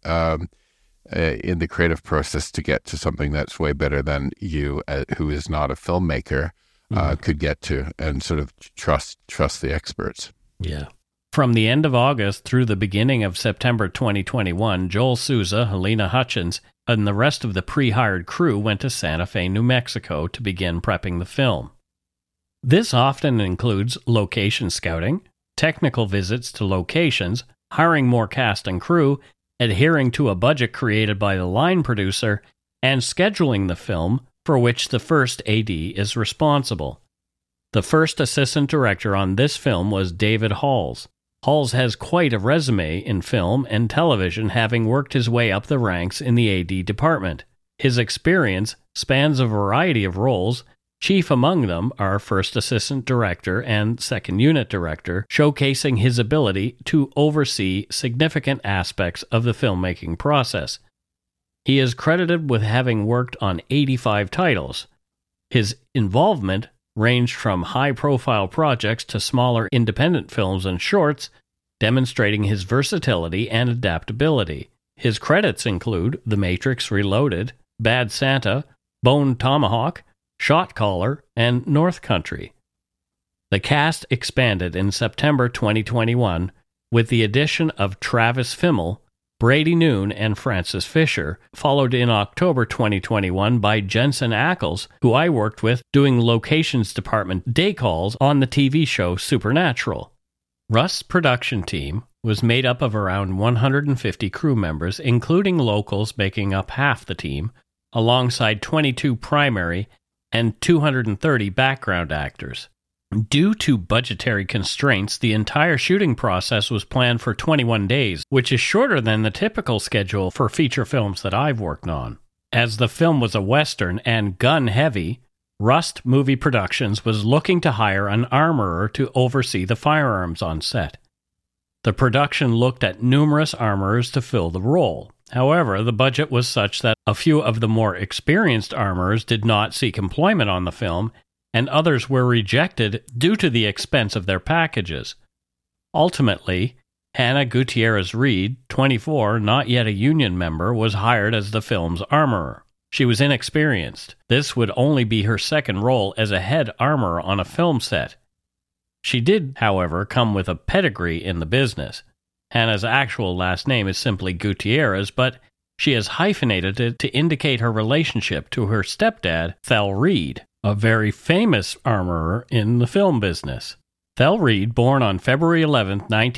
in the creative process to get to something that's way better than you, who is not a filmmaker, could get to, and sort of trust the experts. Yeah. From the end of August through the beginning of September 2021, Joel Souza, Helena Hutchins, and the rest of the pre-hired crew went to Santa Fe, New Mexico to begin prepping the film. This often includes location scouting, technical visits to locations, hiring more cast and crew, adhering to a budget created by the line producer, and scheduling the film, for which the first AD is responsible. The first assistant director on this film was David Halls. Halls has quite a resume in film and television, having worked his way up the ranks in the AD department. His experience spans a variety of roles. Chief among them are first assistant director and second unit director, showcasing his ability to oversee significant aspects of the filmmaking process. He is credited with having worked on 85 titles. His involvement ranged from high-profile projects to smaller independent films and shorts, demonstrating his versatility and adaptability. His credits include The Matrix Reloaded, Bad Santa, Bone Tomahawk, Shot Caller, and North Country. The cast expanded in September 2021 with the addition of Travis Fimmel, Brady Noon, and Francis Fisher, followed in October 2021 by Jensen Ackles, who I worked with doing locations department day calls on the TV show Supernatural. Rust's production team was made up of around 150 crew members, including locals making up half the team, alongside 22 primary and 230 background actors. Due to budgetary constraints, the entire shooting process was planned for 21 days, which is shorter than the typical schedule for feature films that I've worked on. As the film was a Western and gun-heavy, Rust Movie Productions was looking to hire an armorer to oversee the firearms on set. The production looked at numerous armorers to fill the role. However, the budget was such that a few of the more experienced armorers did not seek employment on the film, and others were rejected due to the expense of their packages. Ultimately, Hannah Gutierrez Reed, 24, not yet a union member, was hired as the film's armorer. She was inexperienced. This would only be her second role as a head armorer on a film set. She did, however, come with a pedigree in the business. Hannah's actual last name is simply Gutierrez, but she has hyphenated it to indicate her relationship to her stepdad, Thel Reed, a very famous armorer in the film business. Thel Reed, born on February 11,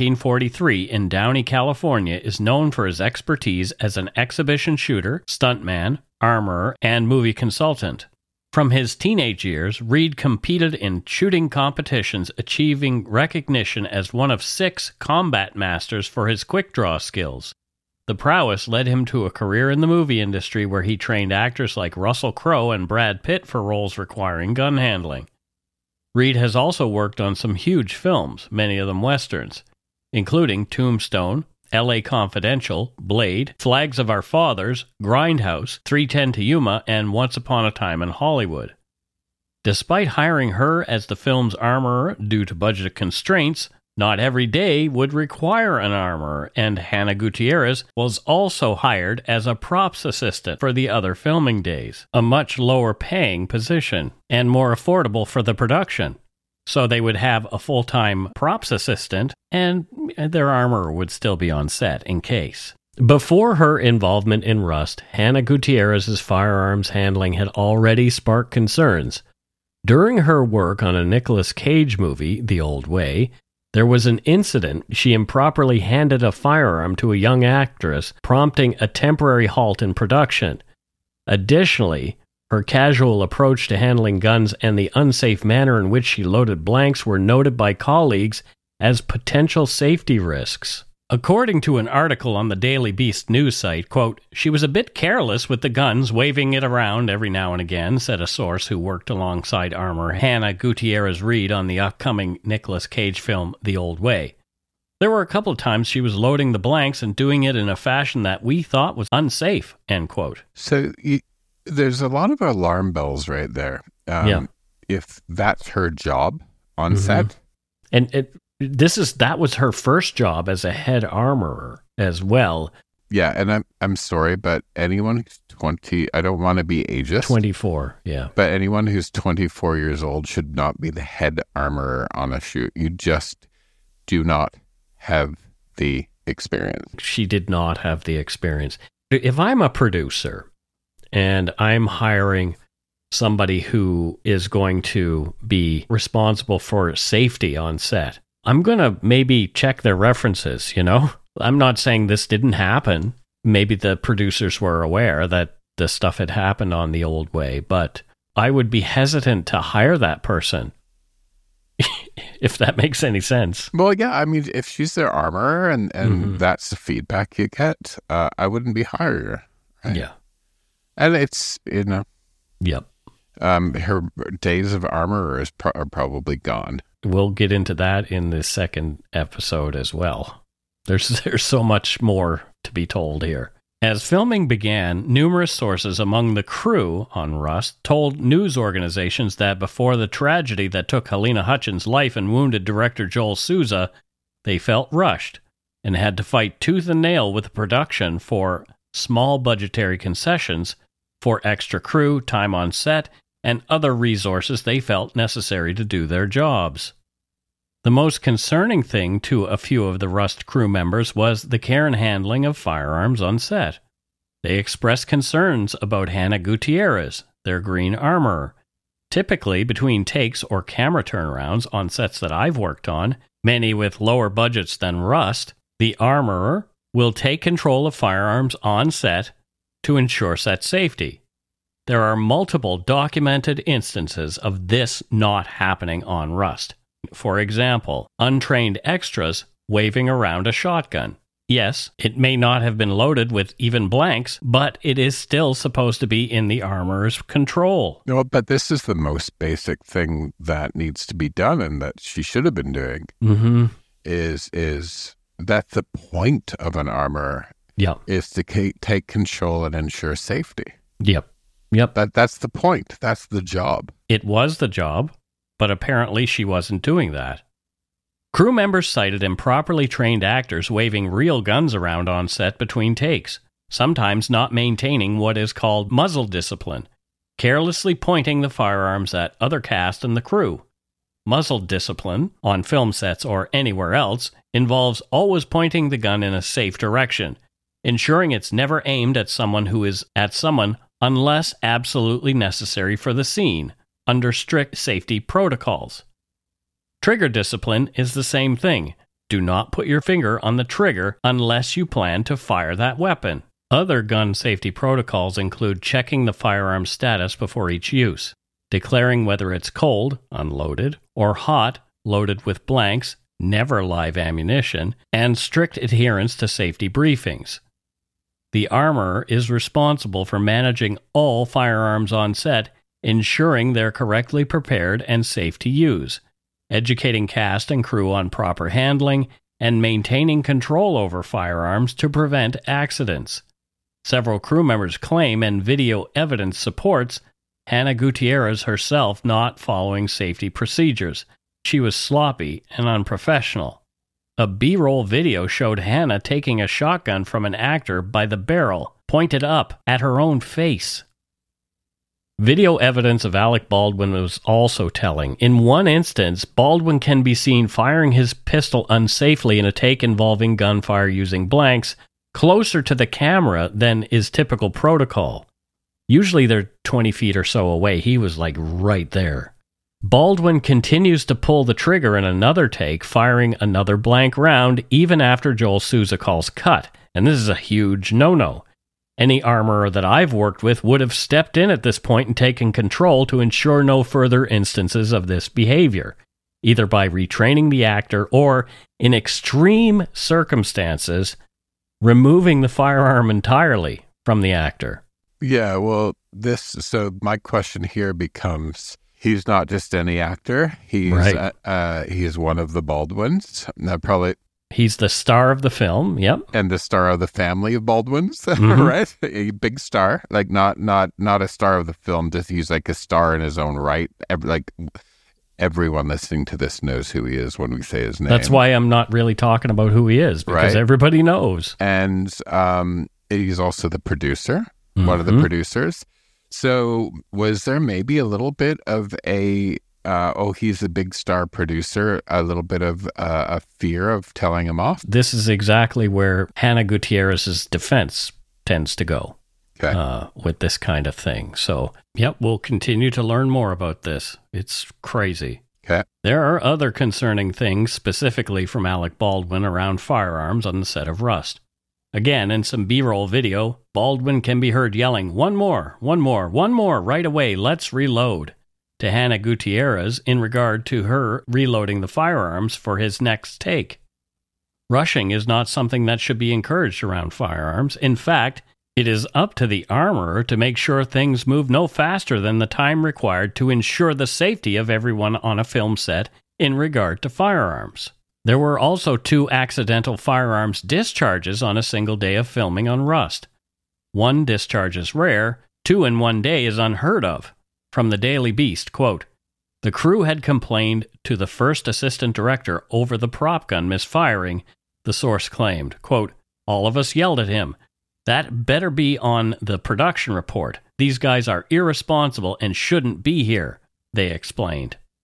1943 in Downey, California, is known for his expertise as an exhibition shooter, stuntman, armorer, and movie consultant. From his teenage years, Reed competed in shooting competitions, achieving recognition as one of 6 combat masters for his quick-draw skills. The prowess led him to a career in the movie industry where he trained actors like Russell Crowe and Brad Pitt for roles requiring gun handling. Reed has also worked on some huge films, many of them westerns, including Tombstone, L.A. Confidential, Blade, Flags of Our Fathers, Grindhouse, 3:10 to Yuma, and Once Upon a Time in Hollywood. Despite hiring her as the film's armorer due to budget constraints, not every day would require an armorer, and Hannah Gutierrez was also hired as a props assistant for the other filming days, a much lower paying position and more affordable for the production. So they would have a full-time props assistant, and their armorer would still be on set in case. Before her involvement in Rust, Hannah Gutierrez's firearms handling had already sparked concerns. During her work on a Nicolas Cage movie, The Old Way, there was an incident. She improperly handed a firearm to a young actress, prompting a temporary halt in production. Additionally, her casual approach to handling guns and the unsafe manner in which she loaded blanks were noted by colleagues as potential safety risks. According to an article on the Daily Beast news site, quote, "She was a bit careless with the guns, waving it around every now and again," said a source who worked alongside armorer Hannah Gutierrez Reed on the upcoming Nicolas Cage film The Old Way. "There were a couple of times she was loading the blanks and doing it in a fashion that we thought was unsafe," end quote. So there's a lot of alarm bells right there. If that's her job on set. And that was her first job as a head armorer as well. Yeah, and I'm sorry, but anyone who's 20, I don't want to be ageist. 24, yeah. But anyone who's 24 years old should not be the head armorer on a shoot. You just do not have the experience. She did not have the experience. If I'm a producer and I'm hiring somebody who is going to be responsible for safety on set, I'm going to maybe check their references, you know? I'm not saying this didn't happen. Maybe the producers were aware that the stuff had happened on The Old Way, but I would be hesitant to hire that person, if that makes any sense. Well, yeah, I mean, if she's their armorer and that's the feedback you get, I wouldn't be hiring her. Right? Yeah. And it's, you know. Yep. Her days of armorer are probably gone. We'll get into that in the second episode as well. There's so much more to be told here. As filming began, numerous sources among the crew on Rust told news organizations that before the tragedy that took Helena Hutchins' life and wounded director Joel Souza, they felt rushed and had to fight tooth and nail with the production for small budgetary concessions, for extra crew, time on set, and other resources they felt necessary to do their jobs. The most concerning thing to a few of the Rust crew members was the care and handling of firearms on set. They expressed concerns about Hannah Gutierrez, their green armorer. Typically, between takes or camera turnarounds on sets that I've worked on, many with lower budgets than Rust, the armorer will take control of firearms on set to ensure set safety. There are multiple documented instances of this not happening on Rust. For example, untrained extras waving around a shotgun. Yes, it may not have been loaded with even blanks, but it is still supposed to be in the armorer's control. No, but this is the most basic thing that needs to be done and that she should have been doing. Is that the point of an armorer? Yep. Is to take control and ensure safety. Yep. That's the point. That's the job. It was the job, but apparently she wasn't doing that. Crew members cited improperly trained actors waving real guns around on set between takes, sometimes not maintaining what is called muzzle discipline, carelessly pointing the firearms at other cast and the crew. Muzzle discipline, on film sets or anywhere else, involves always pointing the gun in a safe direction, ensuring it's never aimed at someone who is at someone unless absolutely necessary for the scene, under strict safety protocols. Trigger discipline is the same thing. Do not put your finger on the trigger unless you plan to fire that weapon. Other gun safety protocols include checking the firearm status before each use, declaring whether it's cold, unloaded, or hot, loaded with blanks, never live ammunition, and strict adherence to safety briefings. The armorer is responsible for managing all firearms on set, ensuring they're correctly prepared and safe to use, educating cast and crew on proper handling, and maintaining control over firearms to prevent accidents. Several crew members claim, and video evidence supports, Hannah Gutierrez herself not following safety procedures. She was sloppy and unprofessional. A B-roll video showed Hannah taking a shotgun from an actor by the barrel, pointed up at her own face. Video evidence of Alec Baldwin was also telling. In one instance, Baldwin can be seen firing his pistol unsafely in a take involving gunfire using blanks, closer to the camera than is typical protocol. Usually they're 20 feet or so away. He was like right there. Baldwin continues to pull the trigger in another take, firing another blank round even after Joel Souza calls cut. And this is a huge no-no. Any armorer that I've worked with would have stepped in at this point and taken control to ensure no further instances of this behavior, either by retraining the actor or, in extreme circumstances, removing the firearm entirely from the actor. Yeah, well, so my question here becomes, he's not just any actor. He's right. He's one of the Baldwins. Probably. He's the star of the film, yep. And the star of the family of Baldwins, right? A big star, like not a star of the film, just he's like a star in his own right. Everyone listening to this knows who he is when we say his name. That's why I'm not really talking about who he is, because everybody knows. And he's also the producer, one of the producers. So was there maybe a little bit of a... he's a big star producer, a little bit of a fear of telling him off? This is exactly where Hannah Gutierrez's defense tends to go with this kind of thing. So, yep, we'll continue to learn more about this. It's crazy. Okay. There are other concerning things, specifically from Alec Baldwin, around firearms on the set of Rust. Again, in some B-roll video, Baldwin can be heard yelling, one more, right away, let's reload," to Hannah Gutierrez in regard to her reloading the firearms for his next take. Rushing is not something that should be encouraged around firearms. In fact, it is up to the armorer to make sure things move no faster than the time required to ensure the safety of everyone on a film set in regard to firearms. There were also 2 accidental firearms discharges on a single day of filming on Rust. 1 discharge is rare, 2 in one day is unheard of. From the Daily Beast, quote, "The crew had complained to the first assistant director over the prop gun misfiring," the source claimed. Quote, "All of us yelled at him. That better be on the production report. These guys are irresponsible and shouldn't be here," they explained.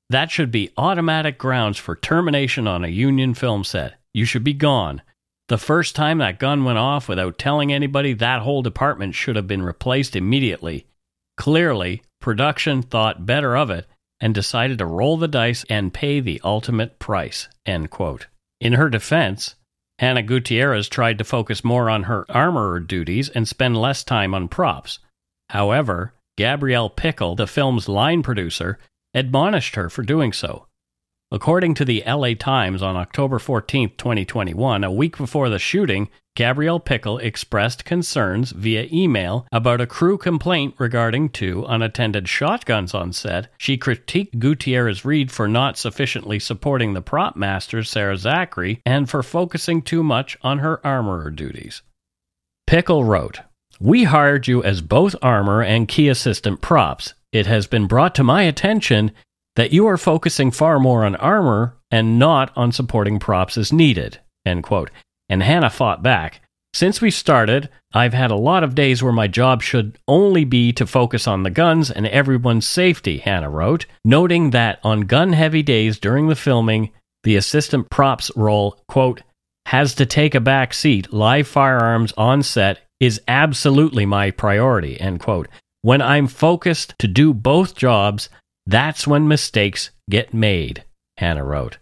That should be automatic grounds for termination on a union film set. You should be gone. The first time that gun went off without telling anybody, that whole department should have been replaced immediately. Clearly, production thought better of it and decided to roll the dice and pay the ultimate price." End quote. In her defense, Hannah Gutierrez tried to focus more on her armorer duties and spend less time on props. However, Gabrielle Pickle, the film's line producer, admonished her for doing so. According to the LA Times on October 14, 2021, a week before the shooting, Gabrielle Pickle expressed concerns via email about a crew complaint regarding 2 unattended shotguns on set. She critiqued Gutierrez-Reed for not sufficiently supporting the prop master, Sarah Zachary, and for focusing too much on her armorer duties. Pickle wrote, "We hired you as both armor and key assistant props. It has been brought to my attention that you are focusing far more on armor and not on supporting props as needed." End quote. And Hannah fought back. "Since we started, I've had a lot of days where my job should only be to focus on the guns and everyone's safety," Hannah wrote, noting that on gun-heavy days during the filming, the assistant props role, quote, "has to take a back seat. Live firearms on set is absolutely my priority," end quote. "When I'm focused to do both jobs, that's when mistakes get made," Hannah wrote.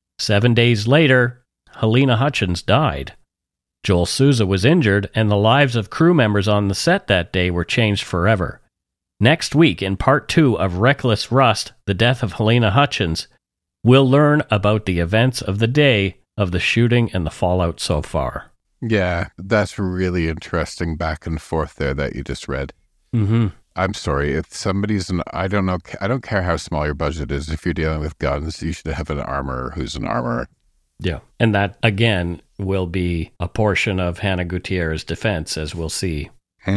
7 days later, Helena Hutchins died. Joel Souza was injured, and the lives of crew members on the set that day were changed forever. Next week, in part 2 of Reckless Rust, The Death of Helena Hutchins, we'll learn about the events of the day of the shooting and the fallout so far. Yeah, that's really interesting back and forth there that you just read. Mm-hmm. I'm sorry, if somebody's I don't know, I don't care how small your budget is. If you're dealing with guns, you should have an armorer who's an armorer. Yeah. And that, again, will be a portion of Hannah Gutierrez's defense, as we'll see.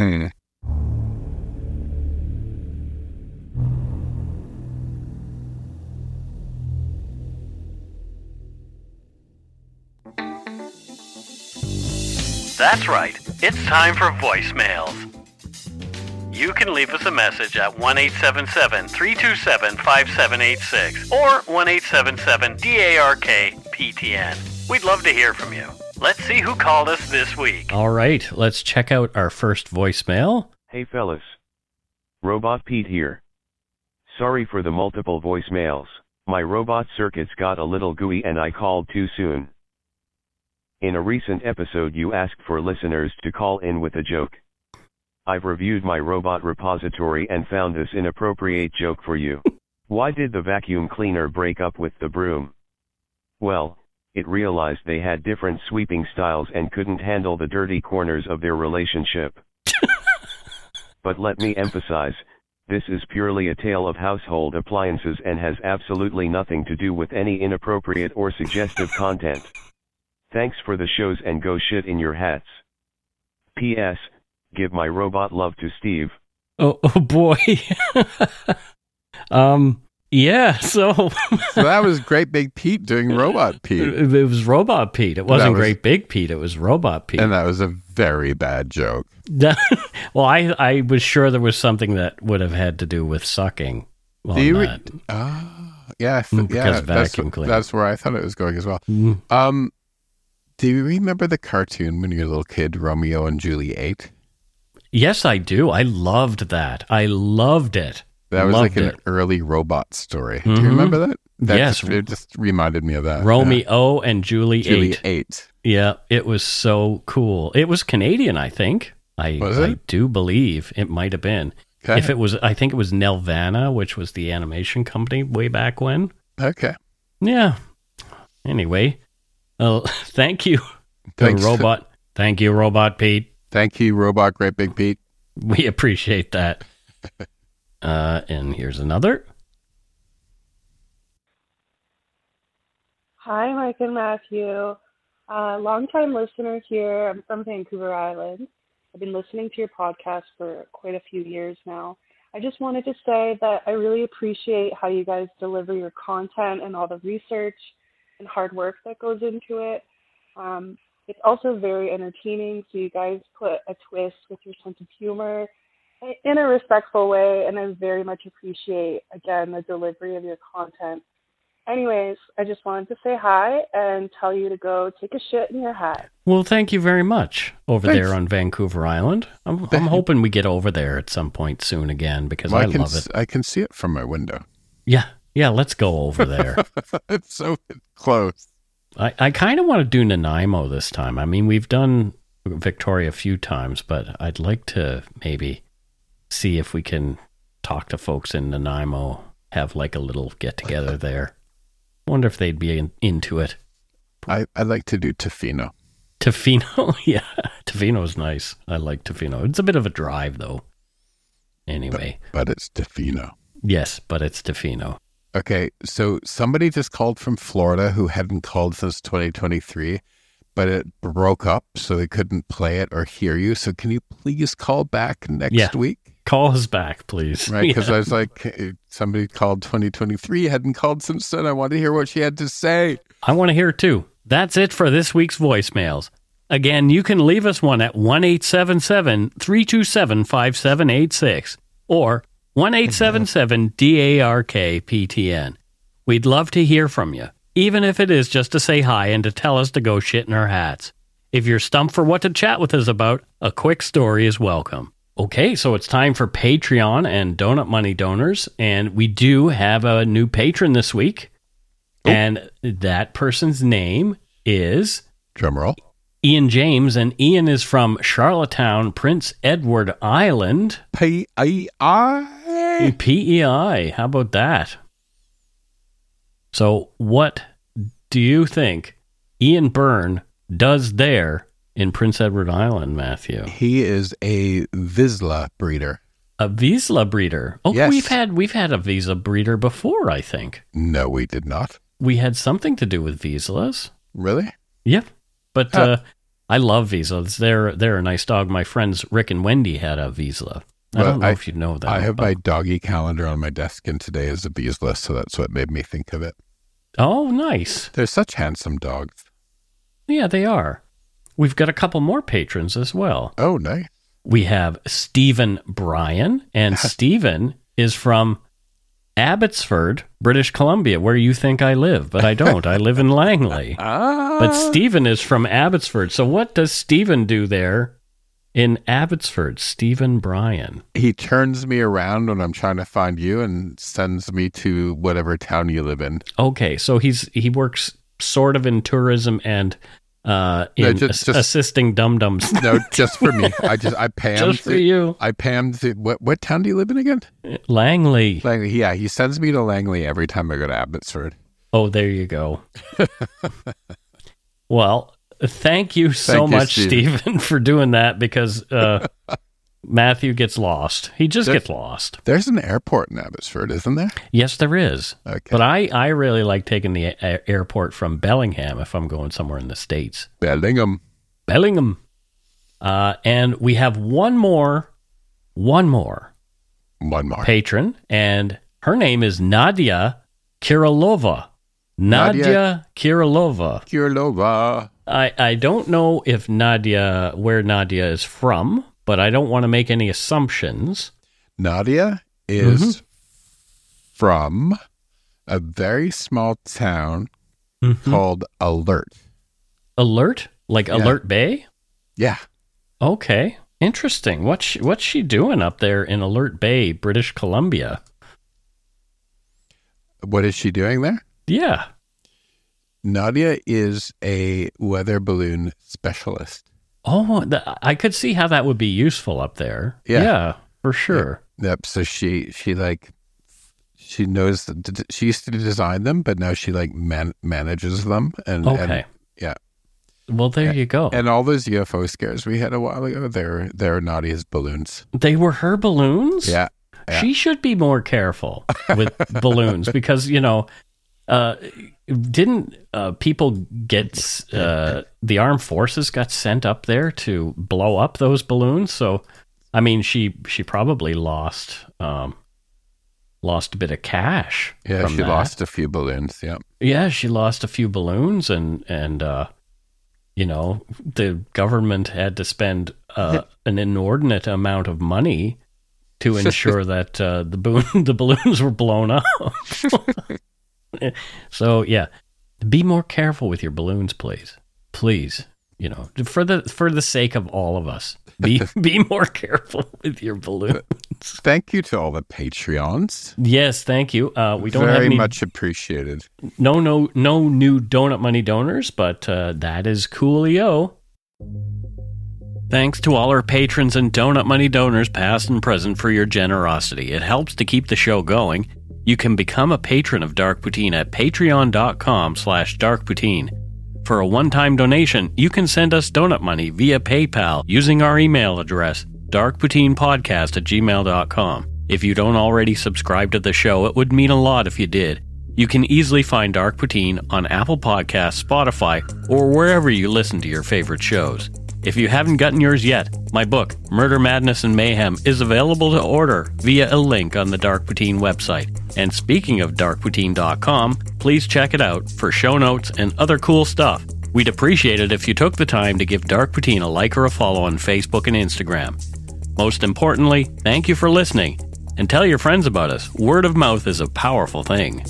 That's right. It's time for voicemails. You can leave us a message at 1-877-327-5786 or 1-877-DARK-PTN. We'd love to hear from you. Let's see who called us this week. All right, let's check out our first voicemail. Hey fellas. Robot Pete here. Sorry for the multiple voicemails. My robot circuits got a little gooey and I called too soon. In a recent episode you asked for listeners to call in with a joke. I've reviewed my robot repository and found this inappropriate joke for you. Why did the vacuum cleaner break up with the broom? Well, it realized they had different sweeping styles and couldn't handle the dirty corners of their relationship. But let me emphasize, this is purely a tale of household appliances and has absolutely nothing to do with any inappropriate or suggestive content. Thanks for the shows and go shit in your hats. P.S. Give my robot love to Steve. Oh boy. Yeah, so that was Great Big Pete doing Robot Pete. It was Robot Pete. It wasn't Great Big Pete. It was Robot Pete. And that was a very bad joke. Well, I was sure there was something that would have had to do with sucking. Yeah, because vacuum cleaner. That's where I thought it was going as well. Mm. Do you remember the cartoon when you were a little kid, Romeo and Juliet? Yes, I do. I loved that. I loved it. That was like an early robot story. Mm-hmm. Do you remember that? Yes. It just reminded me of that. Romeo and Juliet. Juliet. Yeah, it was so cool. It was Canadian, I think. I do believe it might have been. Okay. If it was, I think it was Nelvana, which was the animation company way back when. Okay. Yeah. Anyway, thank you, Robot. Thank you, Robot Pete. Thank you, Robot Great Big Pete. We appreciate that. And here's another. Hi, Mike and Matthew. Long-time listener here. I'm from Vancouver Island. I've been listening to your podcast for quite a few years now. I just wanted to say that I really appreciate how you guys deliver your content and all the research and hard work that goes into it. It's also very entertaining, so you guys put a twist with your sense of humor in a respectful way, and I very much appreciate, again, the delivery of your content. Anyways, I just wanted to say hi and tell you to go take a shit in your hat. Well, thank you very much over Thanks. there on Vancouver Island. I'm hoping we get over there at some point soon again because I love it. I can see it from my window. Yeah, let's go over there. It's so close. I kind of want to do Nanaimo this time. I mean, we've done Victoria a few times, but I'd like to maybe see if we can talk to folks in Nanaimo, have like a little get-together there. Wonder if they'd be into it. I'd like to do Tofino. Tofino? Yeah, Tofino's nice. I like Tofino. It's a bit of a drive, though. Anyway. But it's Tofino. Yes, but it's Tofino. Okay, so somebody just called from Florida who hadn't called since 2023, but it broke up, so they couldn't play it or hear you. So can you please call back next week? Call us back, please. Right, because I was like, somebody called 2023, hadn't called since then. I want to hear what she had to say. I want to hear it too. That's it for this week's voicemails. Again, you can leave us one at 1-877-327-5786 or 1-877-DARK-PTN. We'd love to hear from you, even if it is just to say hi and to tell us to go shit in our hats. If you're stumped for what to chat with us about, a quick story is welcome. Okay, so it's time for Patreon and Donut Money donors, and we do have a new patron this week, and that person's name is... Drumroll. Ian James, and Ian is from Charlottetown, Prince Edward Island. PEI? PEI, how about that? So what do you think Ian Byrne does there in Prince Edward Island, Matthew? He is a Vizsla breeder. A Vizsla breeder? Oh, yes. we've had a Vizsla breeder before, I think. No, we did not. We had something to do with Vizslas. Really? Yep. But I love Vizslas. They're a nice dog. My friends Rick and Wendy had a Vizsla. I don't know if you know that. I have my doggy calendar on my desk, and today is a Vizsla, so that's what made me think of it. Oh, nice. They're such handsome dogs. Yeah, they are. We've got a couple more patrons as well. Oh, nice. We have Stephen Bryan, and Stephen is from Abbotsford, British Columbia, where you think I live, but I don't. I live in Langley. But Stephen is from Abbotsford. So what does Stephen do there in Abbotsford? Stephen Bryan. He turns me around when I'm trying to find you and sends me to whatever town you live in. Okay, so he works sort of in tourism and assisting dum-dums. No, just for me. I pay him. Just for you. I pay him. What town do you live in again? Langley. Langley, yeah. He sends me to Langley every time I go to Abbotsford. Oh, there you go. Well, thank you so much, Stephen, for doing that because Matthew gets lost. He just gets lost. There's an airport in Abbotsford, isn't there? Yes, there is. Okay. But I really like taking the airport from Bellingham if I'm going somewhere in the States. Bellingham. And we have one more patron, and her name is Nadia Kirilova. Nadia Kirilova. I don't know if where Nadia is from, but I don't want to make any assumptions. Nadia is from a very small town called Alert. Alert? Like Alert Bay? Yeah. Okay. Interesting. What's she doing up there in Alert Bay, British Columbia? What is she doing there? Yeah. Nadia is a weather balloon specialist. Oh, I could see how that would be useful up there. Yeah, for sure. Yep. So she knows she used to design them, but now she manages them. And yeah. Well, there you go. And all those UFO scares we had a while ago, they're Nadia's balloons. They were her balloons? Yeah. She should be more careful with balloons because, didn't people get the armed forces got sent up there to blow up those balloons? So, I mean, she probably lost a bit of cash. Yeah, she lost a few balloons. Yeah. Yeah, she lost a few balloons, and the government had to spend an inordinate amount of money to ensure that the balloons were blown up. So yeah, be more careful with your balloons, please. Please, for the sake of all of us, be more careful with your balloons. Thank you to all the Patreons. Yes, thank you. We don't very have much appreciated. No new Donut Money donors, but that is coolio. Thanks to all our patrons and Donut Money donors, past and present, for your generosity. It helps to keep the show going. You can become a patron of Dark Poutine at patreon.com/darkpoutine. For a one-time donation, you can send us donut money via PayPal using our email address, darkpoutinepodcast@gmail.com. If you don't already subscribe to the show, it would mean a lot if you did. You can easily find Dark Poutine on Apple Podcasts, Spotify, or wherever you listen to your favorite shows. If you haven't gotten yours yet, my book, Murder, Madness, and Mayhem, is available to order via a link on the Dark Poutine website. And speaking of darkpoutine.com, please check it out for show notes and other cool stuff. We'd appreciate it if you took the time to give Dark Poutine a like or a follow on Facebook and Instagram. Most importantly, thank you for listening, and tell your friends about us. Word of mouth is a powerful thing.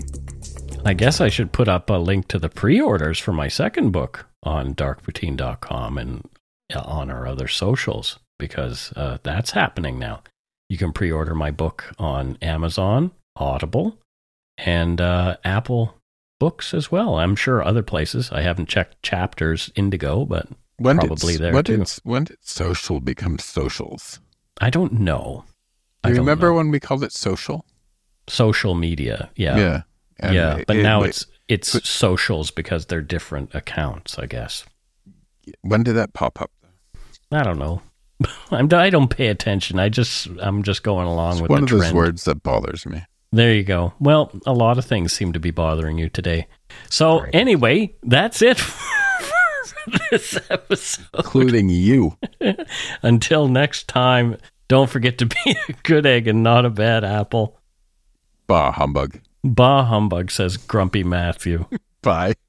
I guess I should put up a link to the pre-orders for my second book on darkpoutine.com and on our other socials, because that's happening now. You can pre-order my book on Amazon, Audible, and Apple Books as well. I'm sure other places. I haven't checked Chapters, Indigo, but probably there too. When did social become socials? I don't know. Do you remember when we called it social? Social media, yeah. Yeah. But now it's socials because they're different accounts, I guess. When did that pop up? I don't know. I don't pay attention. I'm just going along with the trend. One of those words that bothers me. There you go. Well, a lot of things seem to be bothering you today. So anyway, that's it for this episode. Including you. Until next time, don't forget to be a good egg and not a bad apple. Bah humbug. Bah humbug, says Grumpy Matthew. Bye.